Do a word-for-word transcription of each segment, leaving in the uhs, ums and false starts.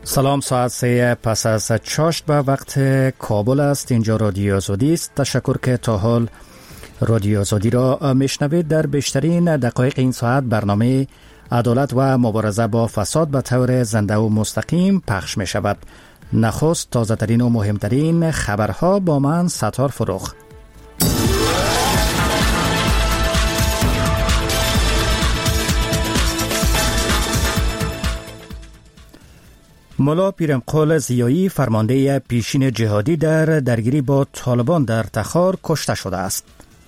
سلام، ساعت سه پس از چاشت به وقت کابل است. اینجا رادیو آزادی است. تشکر که تا حال رادیو آزادی را میشنوید. در بیشترین دقایق این ساعت برنامه عدالت و مبارزه با فساد به طور زنده و مستقیم پخش می شود. نخست تازه ترین و مهمترین خبرها با من ستار فروخ. ملا پیرمقل زیایی فرمانده پیشین جهادی در درگیری با طالبان در تخار کشته شده است.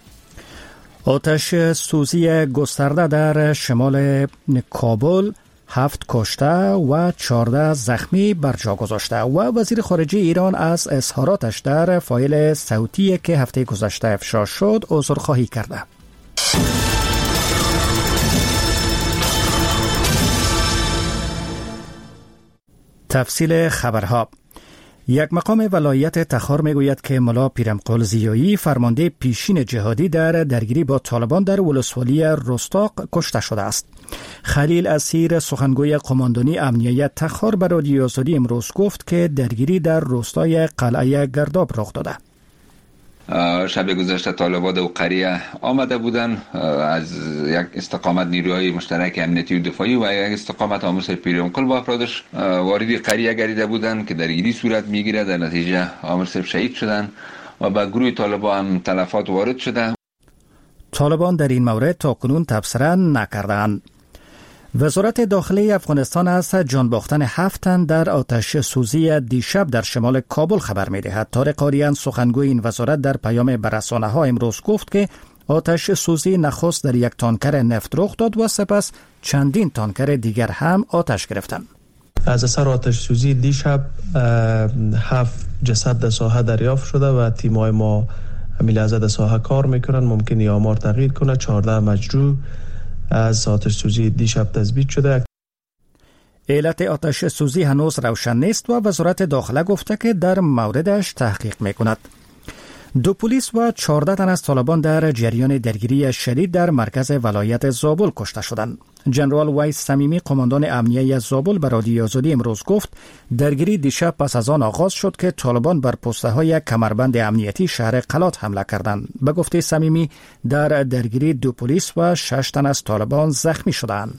آتش سوزی گسترده در شمال کابل هفت کشته و چهارده زخمی بر جا گذاشته و وزیر خارجه ایران از اظهاراتش در فایل صوتی که هفته گذشته افشا شد عذرخواهی کرده. تفصیل خبرها. یک مقام ولایت تخار میگوید که ملا پیرمقل زیایی فرمانده پیشین جهادی در درگیری با طالبان در ولسوالی رستاق کشته شده است. خلیل اسیر سخنگوی قماندانی امنیت تخار به رادیو آزادی امروز گفت که درگیری در روستای قلعه گرداب رخ داده. شب گذشته طالبان و قریه آمده بودند. از یک استقامت نیروهای مشترک امنیتی و دفاعی و یک استقامت آموز پیرمقل با افرادش وارد قریه گردیده بودند که درگیری صورت میگیره. در نتیجه آموز شهید شدند و به گروه طالبان هم تلفات وارد شده. طالبان در این مورد تاکنون تبصره نکردند. وزارت داخلی افغانستان از جان باختن هفت تن در آتش سوزی دیشب در شمال کابل خبر می‌دهد. طارق آریان سخنگوی این وزارت در پیام به رسانه‌ها امروز گفت که آتش سوزی نخست در یک تانکر نفت رخ داد و سپس چندین تانکر دیگر هم آتش گرفتند. از اثر آتش سوزی دیشب هفت جسد در ساحه دریافت شده و تیم‌های ما عملیات در ساحه کار میکنن. ممکنه آمار تغییر کنه. چهارده مجروح از آتش سوزی دیشب تثبیت شده. علت آتش سوزی هنوز روشن نیست و وزارت داخله گفته که در موردش تحقیق میکند. دو پلیس و چهارده تن از طالبان در جریان درگیری شدید در مرکز ولایت زابل کشته شدند. جنرال وایس صمیمی قماندان امنیه زابل به رادیو آزادی امروز گفت درگیری دیشب پس از آن آغاز شد که طالبان بر پسته های کمربند امنیتی شهر قلات حمله کردند. به گفته صمیمی در درگیری دو پلیس و شش تن از طالبان زخمی شدند.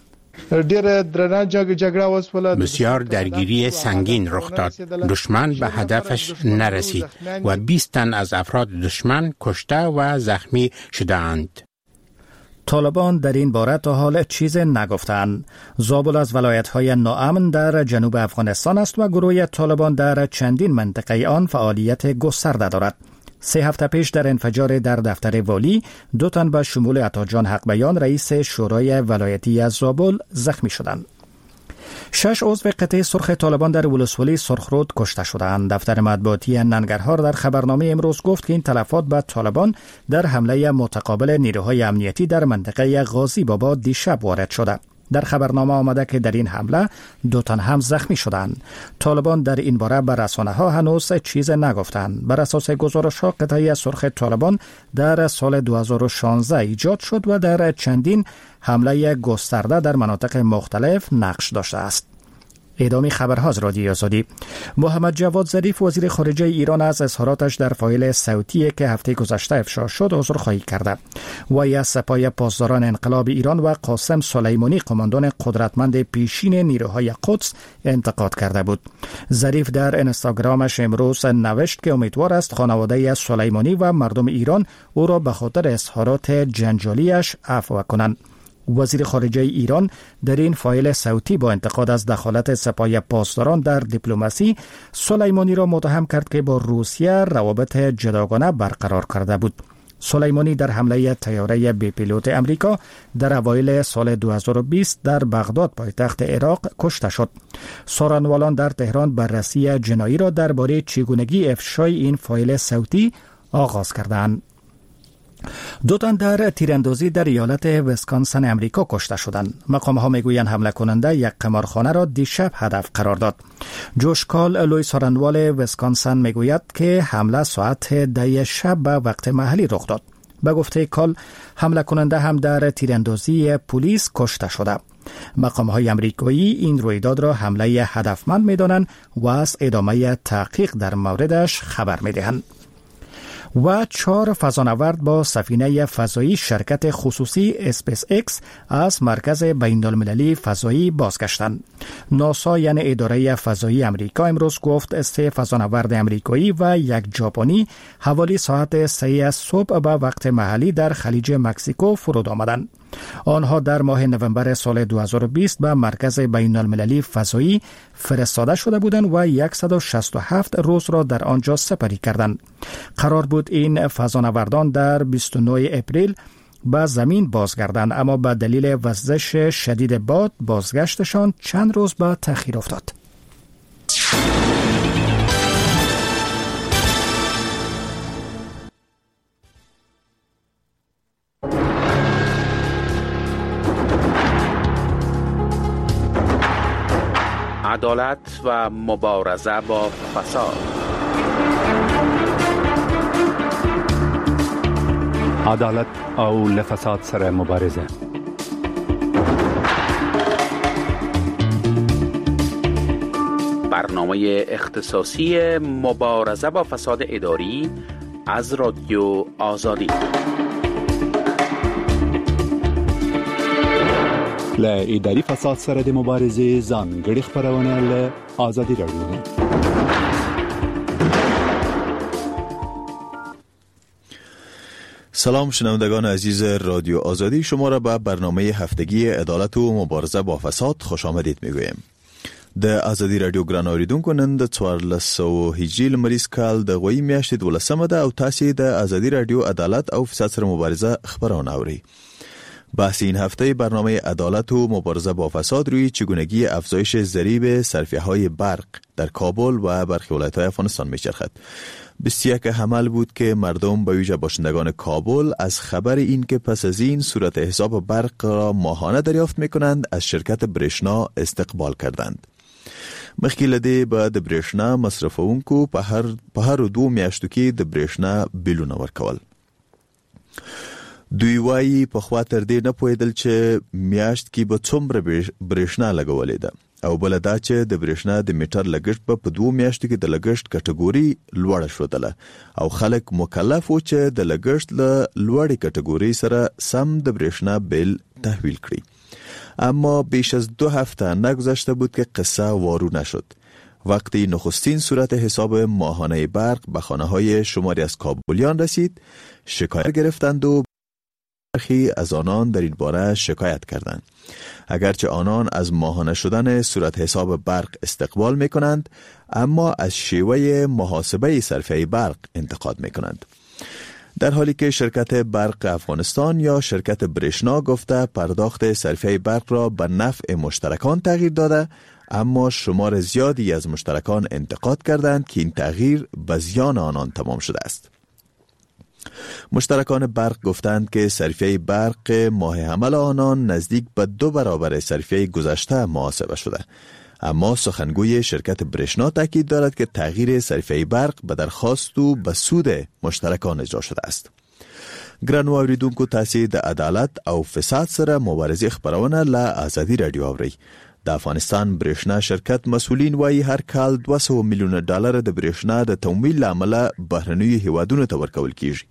بسیار درگیری سنگین رخ داد. دشمن به هدفش نرسید و بیست تن از افراد دشمن کشته و زخمی شدند. طالبان در این باره تا حال چیز نگفتند. زابل از ولایت‌های ناامن در جنوب افغانستان است و گروه طالبان در چندین منطقه آن فعالیت گسترده دارد. سه هفته پیش در انفجار در دفتر والی دو تن به شمول عطاجان حق بیان رئیس شورای ولایتی از زابل زخمی شدند. شش عضو قطعه سرخ طالبان در ولسوالی سرخرود کشته شدند. دفتر مطبوعاتی ننگرهار در خبرنامه امروز گفت که این تلفات به طالبان در حمله متقابل نیروهای امنیتی در منطقه غازی بابا دیشب وارد شده. در خبرنامه آمده که در این حمله دو تن هم زخمی شدند. طالبان در این باره به رسانه‌ها هنوز چیز نگفتند. بر اساس گزارش‌ها قطعه سرخ طالبان در سال دو هزار و شانزده ایجاد شد و در چندین حمله گسترده در مناطق مختلف نقش داشته است. ادامه خبرها از رادیو آزادی. محمد جواد ظریف وزیر خارجه ایران از اظهاراتش در فایل صوتی که هفته گذشته افشا شد عذرخواهی کرده. وی از سپاه پاسداران انقلاب ایران و قاسم سلیمانی قماندان قدرتمند پیشین نیروهای قدس انتقاد کرده بود. ظریف در اینستاگرامش امروز نوشت که امیدوار است خانواده سلیمانی و مردم ایران او را به خاطر اظهارات جنجالیش عفو کنند. وزیر خارجه ایران در این فایل صوتی با انتقاد از دخالت سپاه پاسداران در دیپلماسی سلیمانی را متهم کرد که با روسیه روابط جداگانه برقرار کرده بود. سلیمانی در حمله طیاره بی پیلوت امریکا در اوایل سال دو هزار و بیست در بغداد پایتخت عراق کشته شد. سارنوالان در تهران بررسی جنایی را درباره چگونگی افشای این فایل صوتی آغاز کردند. دو تن در تیراندازی در ایالت ویسکانسن امریکا کشته شدند. مقام‌ها میگویند حمله کننده یک قمارخانه را دیشب هدف قرار داد. جوش کال لوی سارنوال ویسکانسن میگوید که حمله ساعت ده شب به وقت محلی رخ داد. به گفته کال حمله کننده هم در تیراندازی پلیس کشته شده. مقام‌های آمریکایی این رویداد را حمله هدفمند می‌دانند و از ادامه تحقیق در موردش خبر می‌دهند. و چهار فضانورد با سفینه فضایی شرکت خصوصی اسپیس ایکس از مرکز بین المللی فضایی بازگشتند. ناسا یعنی اداره فضایی امریکا امروز گفت سه فضانورد امریکایی و یک ژاپنی حوالی ساعت سه صبح به وقت محلی در خلیج مکزیکو فرود آمدند. آنها در ماه نوامبر سال دو هزار و بیست به مرکز بین المللی فضایی فرستاده شده بودند و صد و شصت و هفت روز را در آنجا سپری کردند. قرار بود این فضانوردان در بیست و نه اپریل به زمین بازگردند، اما به دلیل وزش شدید باد بازگشتشان چند روز به تأخیر افتاد. عدالت و مبارزه با فساد. عدالت او لفساد سره مبارزه. برنامه اختصاصی مبارزه با فساد اداری از رادیو آزادی. ل اداري فساد سره د مبارزې ځانګړي خبرونه ل آزادي رادیو. سلام شنوندگان عزیز رادیو آزادی، شما را به برنامه هفتگی عدالت و مبارزه با فساد خوش آمدید میگویم. د آزادی رادیو ګران اوریدونکو، نن د څوارلس سوه هجري لمریز کال د غوي میاشتې دولسمه ده او تاسې د آزادی رادیو عدالت او فساد سره مبارزه خبرونه اورئ. بحث این هفته برنامه عدالت و مبارزه با فساد روی چگونگی افزایش ضریب صرفیه‌های برق در کابل و برخی ولایت‌های افغانستان می‌چرخد. بیست و یک حمل بود که مردم به ویژه باشندگان کابل از خبر این که پس از این صورت حساب برق را ماهانه دریافت می‌کنند از شرکت برشنا استقبال کردند. مخکې لدې به د برېښنا مصرفونکو په هر په هر دوه میاشتو کې د برېښنا بیلونه ورکول. دوی وایي په خوا تر دې نه پوهېدل چې میاشت کې به څومره برېښنا لګولې ده او بله دا چې د برېښنا د میټر لګښت به په دوه میاشتو کې د لګښت کټګوري لوړه ښودله او خلک مکلف و چې د لګښت له لوړې کټګوري سره سم د برېښنا بیل تحویل کړي. اما بیش از دو هفته نگذشته بود که قصه وارو نشد. وقتی نخستین صورت حساب ماهانه برق به خانه های شماری از کابلیان رسید، شکایت گرفتند و برخی از آنان در این باره شکایت کردند. اگرچه آنان از ماهانه شدن صورت حساب برق استقبال می کنند، اما از شیوه محاسبه صرفه برق انتقاد می کنند. در حالی که شرکت برق افغانستان یا شرکت برشنا گفته پرداخت صرفه برق را به نفع مشترکان تغییر داده، اما شمار زیادی از مشترکان انتقاد کردند که این تغییر به زیان آنان تمام شده است. مشترکان برق گفتند که صرفه برق ماه حمل آنان نزدیک به دو برابر صرفه گذشته محاسبه شده. اما سخنگوی شرکت برشنا تاکید دارد که تغییر صرفه برق به درخواست و به سود مشترکان اجرا شده است. ګرانو اوریدونکو، تاسې د عدالت او فساد سره مبارزې خبرونه له آزادي رادیو اورئ. د افغانستان برښنا شرکت مسؤلین وایي هر کال دوه سوه میلیونه ډالر د برښنا د تمویل له امله بهرنیو هیوادونو ته ورکول کیږي.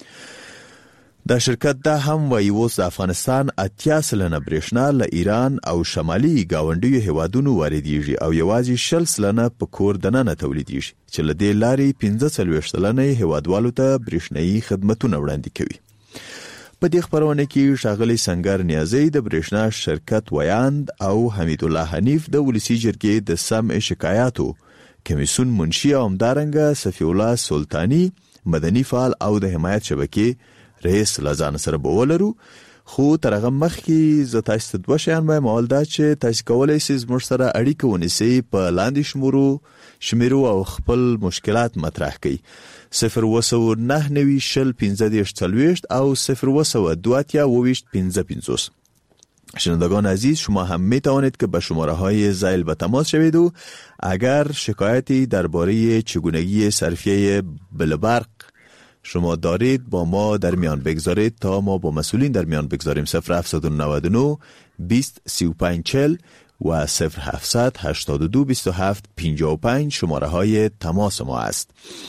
دا شرکت دا هم وایي اوس د افغانستان اتیا سلنه برېښنا له ایران او شمالي ګاونډیو هیوادونو واردېږي او یوازې شل سلنه په کور دننه تولیدېږي چې له دې لارې پنځه څلوېښت سلنه هیوادوالو ته برېښنایي خدمتونه وړاندې کوي. په دې خبرونه کې ښاغلی سنگر نیازی د برېښنا شرکت ویاند او حمید الله حنیف د ولسي جرګې د سمع شکایاتو کمیسیون منشي او همدارنګه صفی الله سلطانی مدني فعال او د حمایت شبکې رئیس لازان سره بولرو. خو تر هغه مخکې زه تاسو ته دوه شیان وایم. اول دا چې تاسو کولی شئ زموږ سره اړیکه ونیسئ په لاندې شمېرو شمیرو او خپل مشکلات مطرح کړئ: صفر اوه سوه نهه نوي شل پنځه دېرش څلوېښت او صفر اوه سوه دوه اتیا اوه ویشت پنځه پنځوس. شنوندگان عزیز، شما هم می توانید که به شماره های زائل به تماس شوید و اگر شکایتی درباره چگونگی صرفیه بل برق شما دارید با ما در میان بگذارید تا ما با مسئولین در میان بگذاریم. صفر هفت نه نه بیست سی و پنج چهل و صفر هفت هشتاد و دو بیست و هفت پنجاه و پنج شماره های تماس ما است.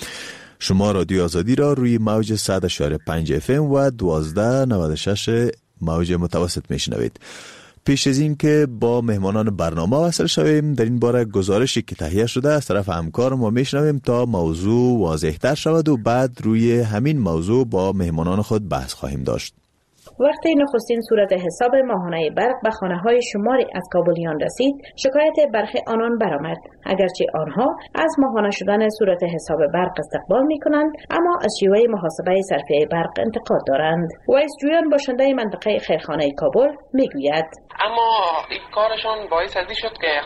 شما رادیو آزادی را روی موج صد و پنج اف ام و دوازده نود و شش موج متوسط میشنوید. پیش از این که با مهمانان برنامه وصل شویم، در این باره گزارشی که تهیه شده از طرف همکار ما میشنویم تا موضوع واضح‌تر شود و بعد روی همین موضوع با مهمانان خود بحث خواهیم داشت. وقتی نخستین صورت حساب ماهانه برق به خانه‌های شماری از کابلیان رسید، شکایت برخی آنان برآمد. اگرچه آنها از ماهانه شدن صورت حساب برق استقبال می‌کنند، اما از شیوه محاسبه صرفه برق انتقاد دارند. وایس جویان باشنده منطقه خیرخانه کابل میگوید: اما این کارشون باعث ازی شد که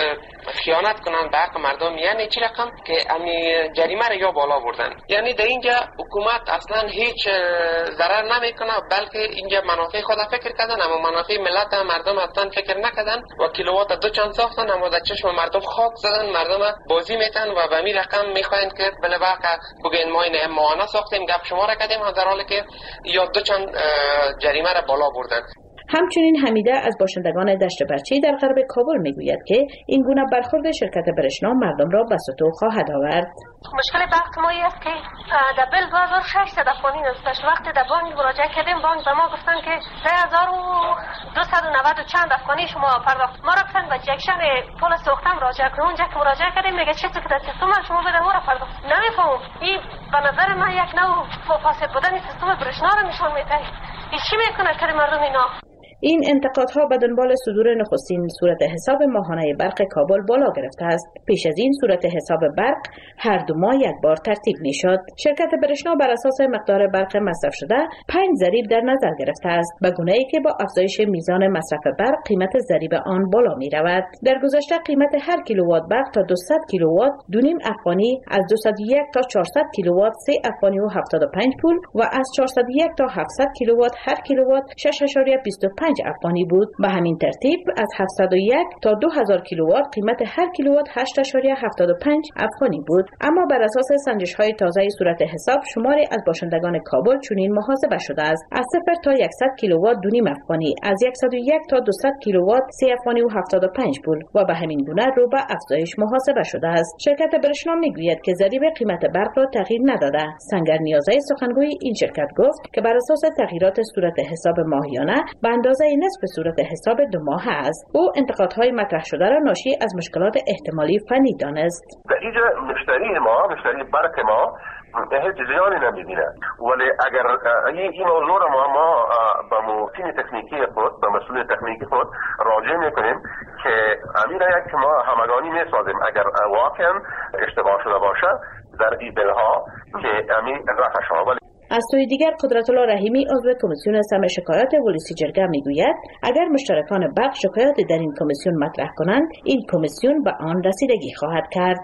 خیانت کنن به حق مردم. یعنی چی رقم که امی جریمه رو یا بالا بردن. یعنی در اینجا حکومت اصلا هیچ ضرر نمیکنه، بلکه اینجا منافع خود فکر کردن، اما منافع ملت مردم اصلا فکر نکردن و کیلووات دو چند ساختن، اما در چشم مردم خاک زدن، مردم بازی میتن و به می رقم میخواین که بله واقع بگین ما این ماهانه ساختیم گپ شما را کردیم، در حالی که یا دو چند جریمه را بالا بردن. همچنین حمیده از باشندگان دشت برچی در غرب کابل میگوید که این گونه برخورد شرکت برشنا مردم را به ستوه خواهد آورد. مشکل برق ما است که در بل دو هزار و ششصد افغانی است. وقتی در بانک مراجعه کردیم، بانک به ما گفتن که سه هزار و دویست و نود و چند افغانی شما پرداخت. ما را گفتن به جکشن پل سوختم مراجعه کنیم. اونجا که مراجعه کردیم میگه چه که در سیستم شما بده ما را پرداخت. نمیفهمم. این به نظر من یک نوع فاسد بودن سیستم برشنا را نشون میده. این چی میکنه که مردم اینا؟ این انتقادها به دنبال صدور نخستین صورت حساب ماهانه برق کابل بالا گرفته است. پیش از این صورت حساب برق هر دو ماه یک بار ترتیب میشد. شرکت برشنا بر اساس مقدار برق مصرف شده پنج ضریب در نظر گرفته است، به گونه‌ای که با افزایش میزان مصرف برق قیمت ضریب آن بالا می رود. در گذشته قیمت هر کیلووات برق تا دویست کیلووات دو نیم افغانی، از دویست و یک تا چهارصد کیلووات سه افغانی و هفتاد و پنج پول و از چهارصد و یک تا هفتصد کیلووات هر کیلووات شش ممیز بیست و پنج افغانی بود. به همین ترتیب از هفتصد و یک تا دو هزار کیلووات قیمت هر کیلووات هشت ممیز هفتاد و پنج افغانی بود. اما بر اساس سنجش‌های تازه صورت حساب شماری از باشندگان کابل چنین محاسبه شده است: از صفر تا صد کیلووات دو نیم افغانی، از صد و یک تا دویست کیلووات سه افغانی و هفتاد و پنج پول و به همین گونه رو به افزایش محاسبه شده است. شرکت برشنا میگوید که ضریب قیمت برق را تغییر نداده. سنگر نیازی سخنگوی این شرکت گفت که بر اساس تغییرات صورت حساب ماهیانه به اندازه نصف صورت حساب دو ماه است. او انتقادهای مطرح شده را ناشی از مشکلات احتمالی فنی دانست. در اینجا مشتری ما، مشتری برق ما هیچ زیانی نمیبینه، ولی اگر این موضوع را ما ما به موسیم تکنیکی خود، به مسئول تکنیکی خود راجع میکنیم که امیر یک که ما همگانی میسازیم اگر واقعا اشتباه شده باشه در این بلها که امیر رفع شود. از سوی دیگر قدرت الله رحیمی عضو کمیسیون سمع شکایات ولسی جرگه میگوید اگر مشترکان برق شکایات در این کمیسیون مطرح کنند، این کمیسیون به آن رسیدگی خواهد کرد.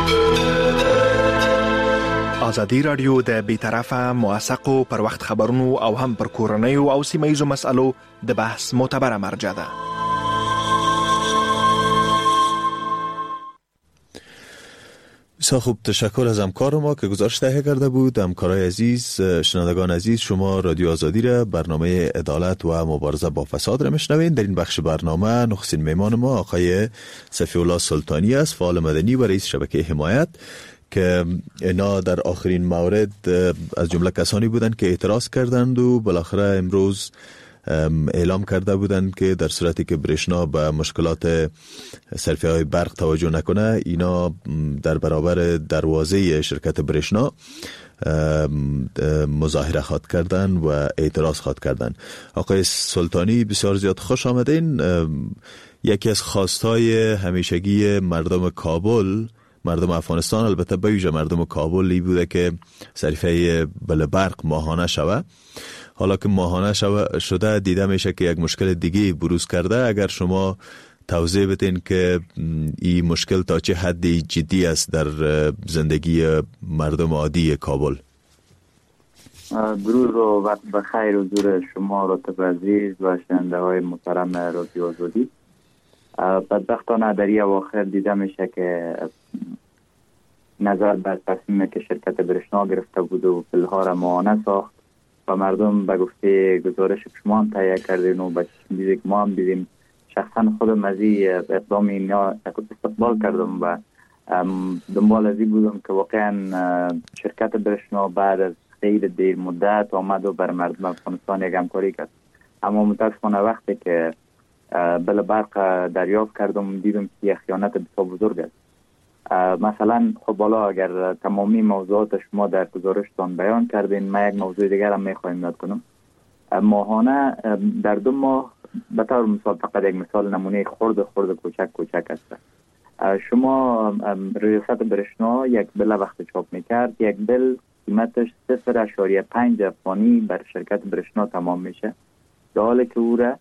آزادی رادیو د بیطرفه، موثق او پر وخت خبرونو او هم پر کورنیو او سیمایزو مسئلو د بحث معتبره مرجع ده. بسیار خوب، تشکر از همکار ما که گزارش تهیه کرده بود. همکارای عزیز، شنوندگان عزیز، شما رادیو آزادی را برنامه عدالت و مبارزه با فساد را میشنوین. در این بخش برنامه نخستین مهمان ما آقای صفی الله سلطانی است، فعال مدنی و رئیس شبکه حمایت، که اینا در آخرین مورد از جمله کسانی بودند که اعتراض کردند و بالاخره امروز اعلام کرده بودند که در صورتی که برشنا به مشکلات صرفه های برق توجه نکنه، اینا در برابر دروازه شرکت برشنا مظاهره خواد کردن و اعتراض خواد کردن. آقای سلطانی، بسیار زیاد خوش آمدین. یکی از خواستهای همیشگی مردم کابل، مردم افغانستان، البته به ویژه مردم کابل، ای بوده که صرفه بل برق ماهانه شوه. حالا که ماهانه شده، دیده میشه که یک مشکل دیگه بروز کرده. اگر شما توضیح بدین که این مشکل تا چه حدی جدی است در زندگی مردم عادی کابل. درود و وقت بخیر حضور شما راتب عزیز و شنونده های محترم رادیو آزادی. بدبختانه در این اواخر دیده میشه که نظر بر تصمیمی که شرکت برشنا گرفته بود و پلها را ماهانه ساخت و مردم به گفته گزارش که شما هم تهیه کردین و به چیزی که ما هم دیدیم، شخصا خودم از این اقدام اینا استقبال کردم و دنبال از این بودم که واقعا شرکت برشنا بعد از خیلی دیر مدت آمد و بر مردم افغانستان یک همکاری کرد. اما متاسفانه وقتی که بل برق دریافت کردم دیدم که یک خیانت بسیار بزرگ است. مثلا خب بالا اگر تمامی موضوعات شما در گزارشتان بیان کردین، ما یک موضوع دیگر هم میخوایم یاد کنم. ماهانه در دو ماه به طور مثال، فقط یک مثال نمونه خرد خرد کوچک کوچک است. شما ریاست برشنا یک بل وقت چاپ میکرد، یک بل قیمتش صفر اشاریه پنج افغانی بر شرکت برشنا تمام میشه، در حالی که او را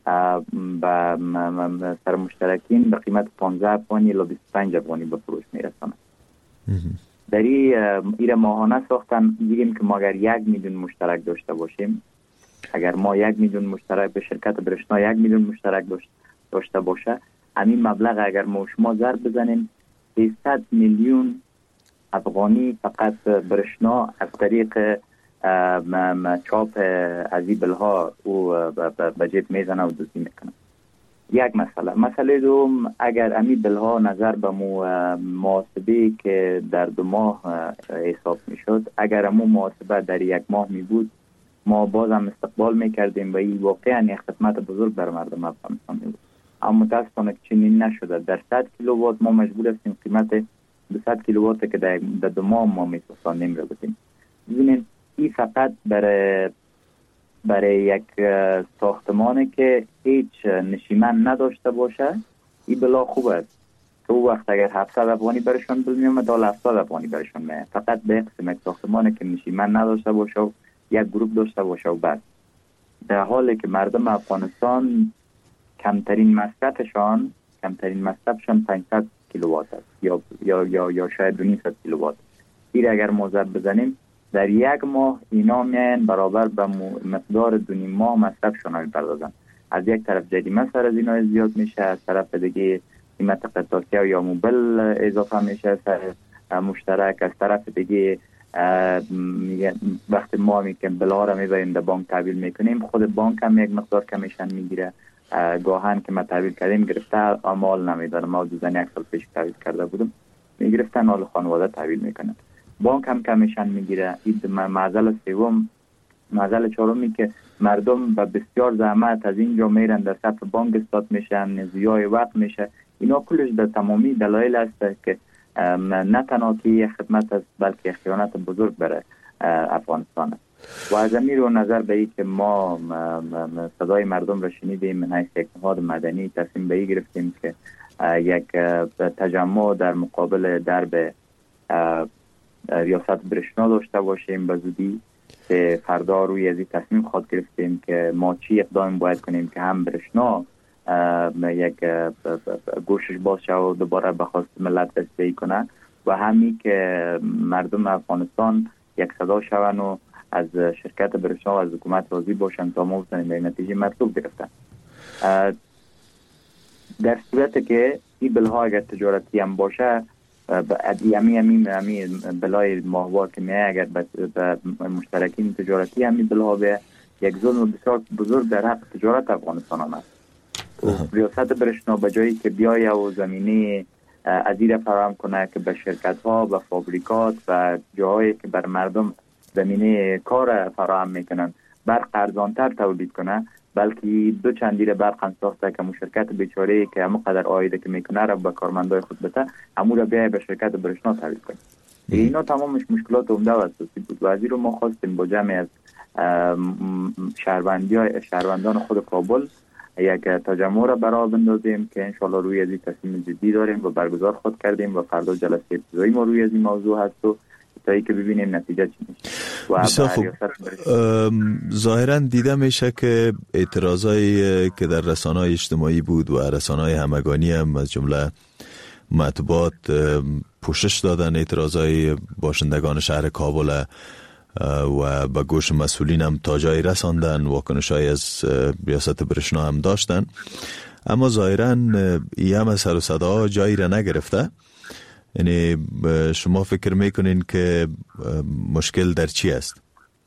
با سر مشترکین به قیمت پانزده افغانی الی بیست و پنج افغانی به فروش میرسانه. در این ماهانه ساختن دیدیم که ما اگر یک میلیون مشترک داشته باشیم، اگر ما یک میلیون مشترک به شرکت برشنا یک میلیون مشترک داشته باشه، همین مبلغ اگر ما شما ضرب بزنیم سیصد میلیون افغانی فقط برشنا از طریق چاپ عزیبل ها او به جیب میزنه و دوزی میکنه. یک مسئله. مسئله دوم، اگر امی بل ها نظر به مو محاسبه که در دو ماه حساب میشد، اگر امو محاسبه در یک ماه می بود، ما باز هم استقبال میکردیم و این واقعا یک خدمت بزرگ بر مردم افغانستان می بود. اما متاسفانه که چنین نشده. در صد کیلووات ما مجبور هستیم قیمت دویست کیلووات که در دو ماه ما میسازیم را بدیم. ببینید این فقط برای برای یک ساختمانی که هیچ نشیمن نداشته باشه این بلا خوب است. تو وقت اگر هفتصد افغانی برشان بل میامد تا هفتصد افغانی برشان میامد. فقط به قسم یک ساختمانی که نشیمن نداشته باشه و یک گروپ داشته باشه و بس. در حالی که مردم افغانستان کمترین مصرفشان کمترین مصرفشان پانصد کیلووات است یا یا یا یا شاید دو نیم صد کیلووات. این اگر موضوع بزنیم در یک ماه اینا میان برابر به مقدار دو نیم ماه مصرفشان میپردازن. از یک طرف جریمه سر از اینا زیاد میشه، از طرف دیگه قیمت قطعاتی یا موبل اضافه میشه سر مشترک، از طرف دیگه وقتی ما میکنیم بلا را میبریم در بانک تحویل میکنیم، خود بانک هم یک مقدار کمیشن میگیره. گاهن که ما تحویل کردیم گرفته امال نمیداره. ما دوزن یک سال پیش تحویل کرده بودم، میگرفتن حال خانواده تحویل میکنن، بانک هم کمیشن میگیره. این معضل سوم. معضل چهارمی که مردم با بسیار زحمت از اینجا میرن در صف بانک استاد میشن، ضیاع وقت میشه. اینا کلش در تمامی دلایل است که نه تنها که خدمت است بلکه خیانت بزرگ برای افغانستان است. و از امیر و نظر به این که ما صدای مردم را شنیدیم، من حیث یک نهاد مدنی تصمیم به این گرفتیم که یک تجمع در مقابل درب ریاست برشنا داشته باشیم به زودی. که فردا روی از این تصمیم خواهد گرفتیم که ما چی اقدام باید کنیم که هم برشنا یک گوشش باز شد و دوباره به خواست ملت رسیدگی کنه و همی که مردم افغانستان یک صدا شون و از شرکت برشنا و از حکومت راضی باشن تا ما بتونیم به نتیجه مطلوب گرفتن. در صورت که این بلها اگر تجارتی هم باشه، امی امی امی بلای ماهوار که میه اگر به مشترکین تجارتی امی بلها به یک ظلم بسیار بزرگ در حق تجارت افغانستان هم است. ریاست برشنا به جایی که بیایه و زمینه ازیر فراهم کنه که به شرکت ها و فابریکات و جاهایی که بر مردم زمینه کار فراهم میکنن برق ارزانتر تولید کنه، بلکه دو چندیر برق هم ساخته که مشرکت بیچاره که همه قدر آیده که میکنه را به کارمندای خود بده، همون را بیای به شرکت برشنا تحویل کنه. اینا تمامش مشکلات عمده و اساسی بود و از این رو ما خواستیم با جمعی از شهروندان خود کابل یک تجمع را برای بندازیم که انشالله روی از این تصمیم جدی داریم و برگزار خود کردیم و فردا جلسه ابتدایی ما روی از این موضوع هست و تا ای که ببینیم نتیجه چی میشه. بسیار خوب. ظاهرا دیده میشه که اعتراضایی که در رسانه‌های اجتماعی بود و رسانه‌های همگانی هم از جمله مطبوعات پوشش دادن، اعتراضای باشندگان شهر کابل و به گوش مسئولین هم تا جایی رساندن، واکنش‌های از ریاست برشنا هم داشتن، اما ظاهرا این هم سر و صدا جایی را نگرفته. یعنی شما فکر میکنین که مشکل در چی است؟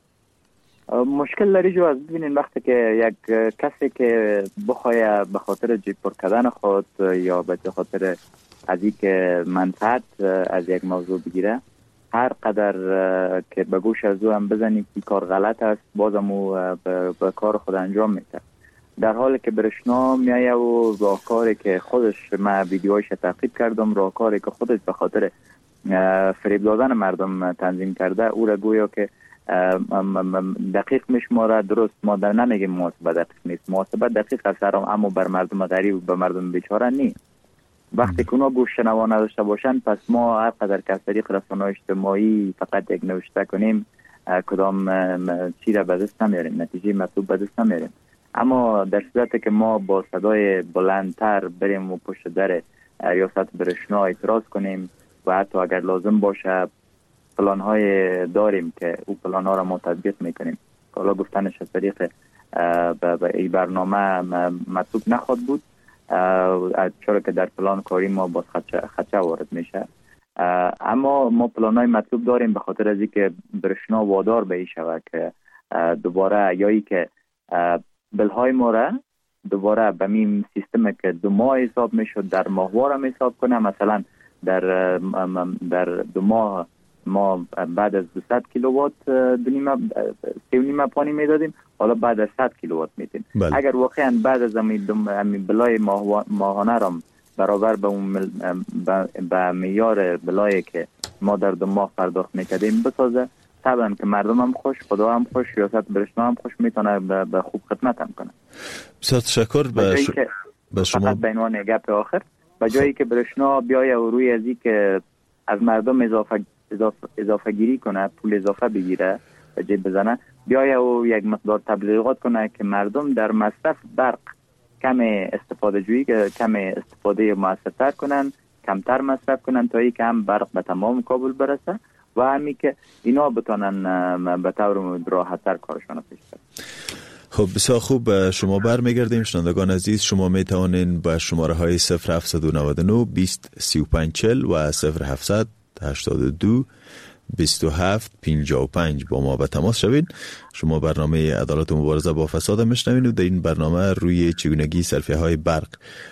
مشکل در اینجا است. ببینین وقتی که یک کسی که بخواه به خاطر جیب پر کردن خود یا به خاطر از این که منفعت از یک موضوع بگیره، هر قدر که به گوش از او هم بزنی که کار غلط است، بازم او به کار خود انجام میده. در حالی که برشنا میایه و راهکاری که خودش، من ویدیوهایش تعقیب کردم، راهکاری که خودش به خاطر فریب دادن مردم تنظیم کرده، او را گویا که دقیق میشماره. درست ما در نمیگیم محاسبه دقیق نیست، محاسبه دقیق است، اما بر مردم غریب و به مردم بیچاره نیست. وقتی که اونا گوش شنوا نداشته باشن، پس ما هر قدر که از طریق رسانه‌های اجتماعی فقط یک نوشته کنیم، کدام چیز را به دست نمیاریم، نتیجه مطلوب به دست نمیاریم. اما در صورتی که ما با صدای بلندتر بریم و پشت در ریاست برشنا اعتراض کنیم و حتی اگر لازم باشه پلان های داریم که او پلان ها را ما تطبیق میکنیم، حالا گفتنش از طریق به این برنامه مطلوب نخواد بود، چرا که در پلان کاری ما باز خدشه, خدشه وارد میشه. اما ما پلان های مطلوب داریم به خاطر از اینکه برشنا وادار به این شود که دوباره یایی که بلهای ما را دوباره به میم سیستم که دو ماه حساب میشد در ماهوار هم حساب کنه. مثلا در در دو ماه ما بعد از دویست کیلووات دو نیمه سی و نیمه پانی میدادیم، حالا بعد از صد کیلووات میدیم. بله. اگر واقعا بعد از همین بلای ماهانه را برابر به اون به معیار بلایی که ما در دو ماه پرداخت میکردیم بسازه، طبعا که مردم هم خوش، خدا هم خوش، ریاست برشنا هم خوش، میتونه به خوب خدمت هم کنه. بسیار تشکر. به ش... به شما فقط به عنوان گپ آخر، به جایی که برشنا بیایه و روی ازی که از مردم اضافه اضافه, اضافه گیری کنه، پول اضافه بگیره و جیب بزنه، بیایه و یک مقدار تبلیغات کنه که مردم در مصرف برق کم استفاده جویی، کم استفاده موثرتر کنن، کمتر مصرف کنن تا ای که هم برق به تمام کابل برسه و همی که اینا بتونن به طور راحت‌تر کارشون پیش برن. خب بسیار خوب، شما برمیگردیم. شنوندگان عزیز، شما می توانین با شماره های صفر هفت نه نه بیست سی و پنج چهل و صفر هفت هشتاد و دو بیست و هفت پنجاه و پنج با ما به تماس شوید. شما برنامه عدالت و مبارزه با فساد میشنوید و در این برنامه روی چگونگی صرفیه های برق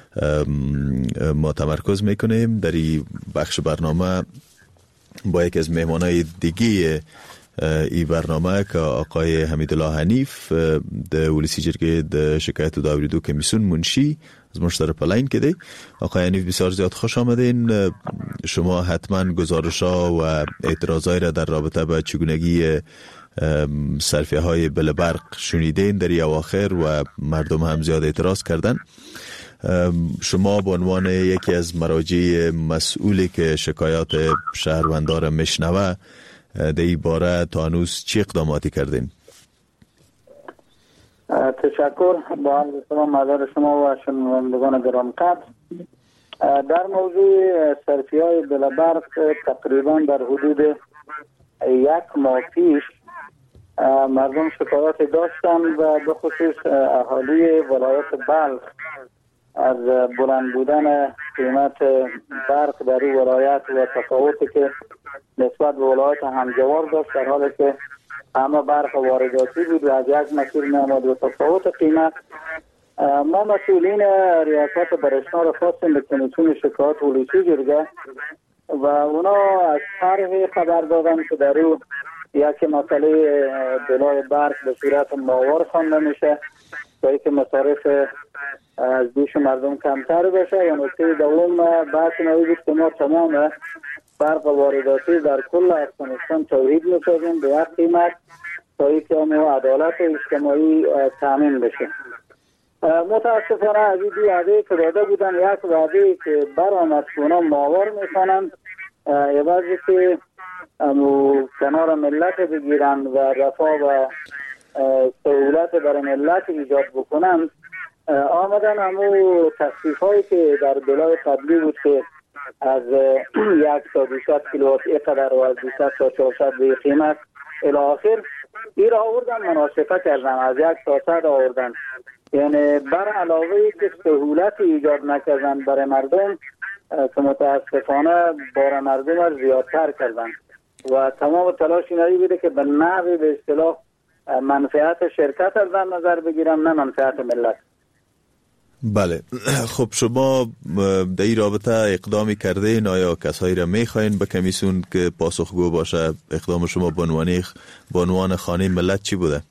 ما تمرکز میکنیم. در این بخش برنامه با یک از مهمانای دیگه ای برنامه که آقای حمیدالله حنیف د ولسی جرګې د شکایت او اوریدو کمیسیون منشی از مشتر پلاین کده. آقای حنیف بسیار زیاد خوش آمدین. شما حتما گزارش ها و اعتراضای را در رابطه با چگونگی صرفیه های بل برق شنیدین در اواخر و مردم هم زیاد اعتراض کردن. شما به عنوان یکی از مراجع مسئولی که شکایات شهروندان را میشنوه در این باره تا هنوز چی اقداماتی کردین؟ تشکر. با عرض سلام مادر شما و شنوندگان گرانقدر. در موضوع صرفیه‌های بلبرق تقریبا در حدود یک ماه پیش مردم شکایات داشتن و به خصوص اهالی ولایت بلخ از بلند بودن قیمت برق در این ولایت و تفاوتی که نسبت به ولایت همجوار داشت، در حالی که همه برق وارداتی بود و از یک مسیر می آمد و تفاوت قیمت. ما مسئولین ریاست برشنا را خواستیم به کمیسیون شکایات ولسی جرګه و اونا از طرح خبر دادن که در او یک مسئله بلای برق به صورت ماهوار خوانده میشه تا اینکه مصارف از دوش مردم کمتر بشه. و نکته دوم بحث نوی بود که ما تمام برق وارداتی در کل افغانستان توحید میسازیم به یک قیمت تا اینکه عدالت اجتماعی تامین بشه. متاسفانه از این دو وعده که داده بودن، یک وعده که برآمد که اونا ماهوار میکنن عوضی که کنار ملت بگیرن و رفاه و سهولت برای ملت ایجاد بکنن، آمدن همون تخفیف هایی که در بلای قبلی بود که از یک تا دویست کیلووات اینقدر و از دویست تا چهارصد به قیمت الی آخر ای را آوردن مناسبه کردن، از یک تا صد آوردن. یعنی بر علاوه که سهولت ایجاد نکردن برای مردم، که متاسفانه بار مردم را زیادتر کردن و تمام تلاش اینایی بوده که به نحوی به اصطلاح منفعت شرکت را در نظر بگیرم، نه منفعت ملت. بله، خب شما در این رابطه اقدامی کرده این؟ آیا کسایی را میخواین به کمیسیون که پاسخگو باشه؟ اقدام شما به عنوان خانه ملت چی بوده؟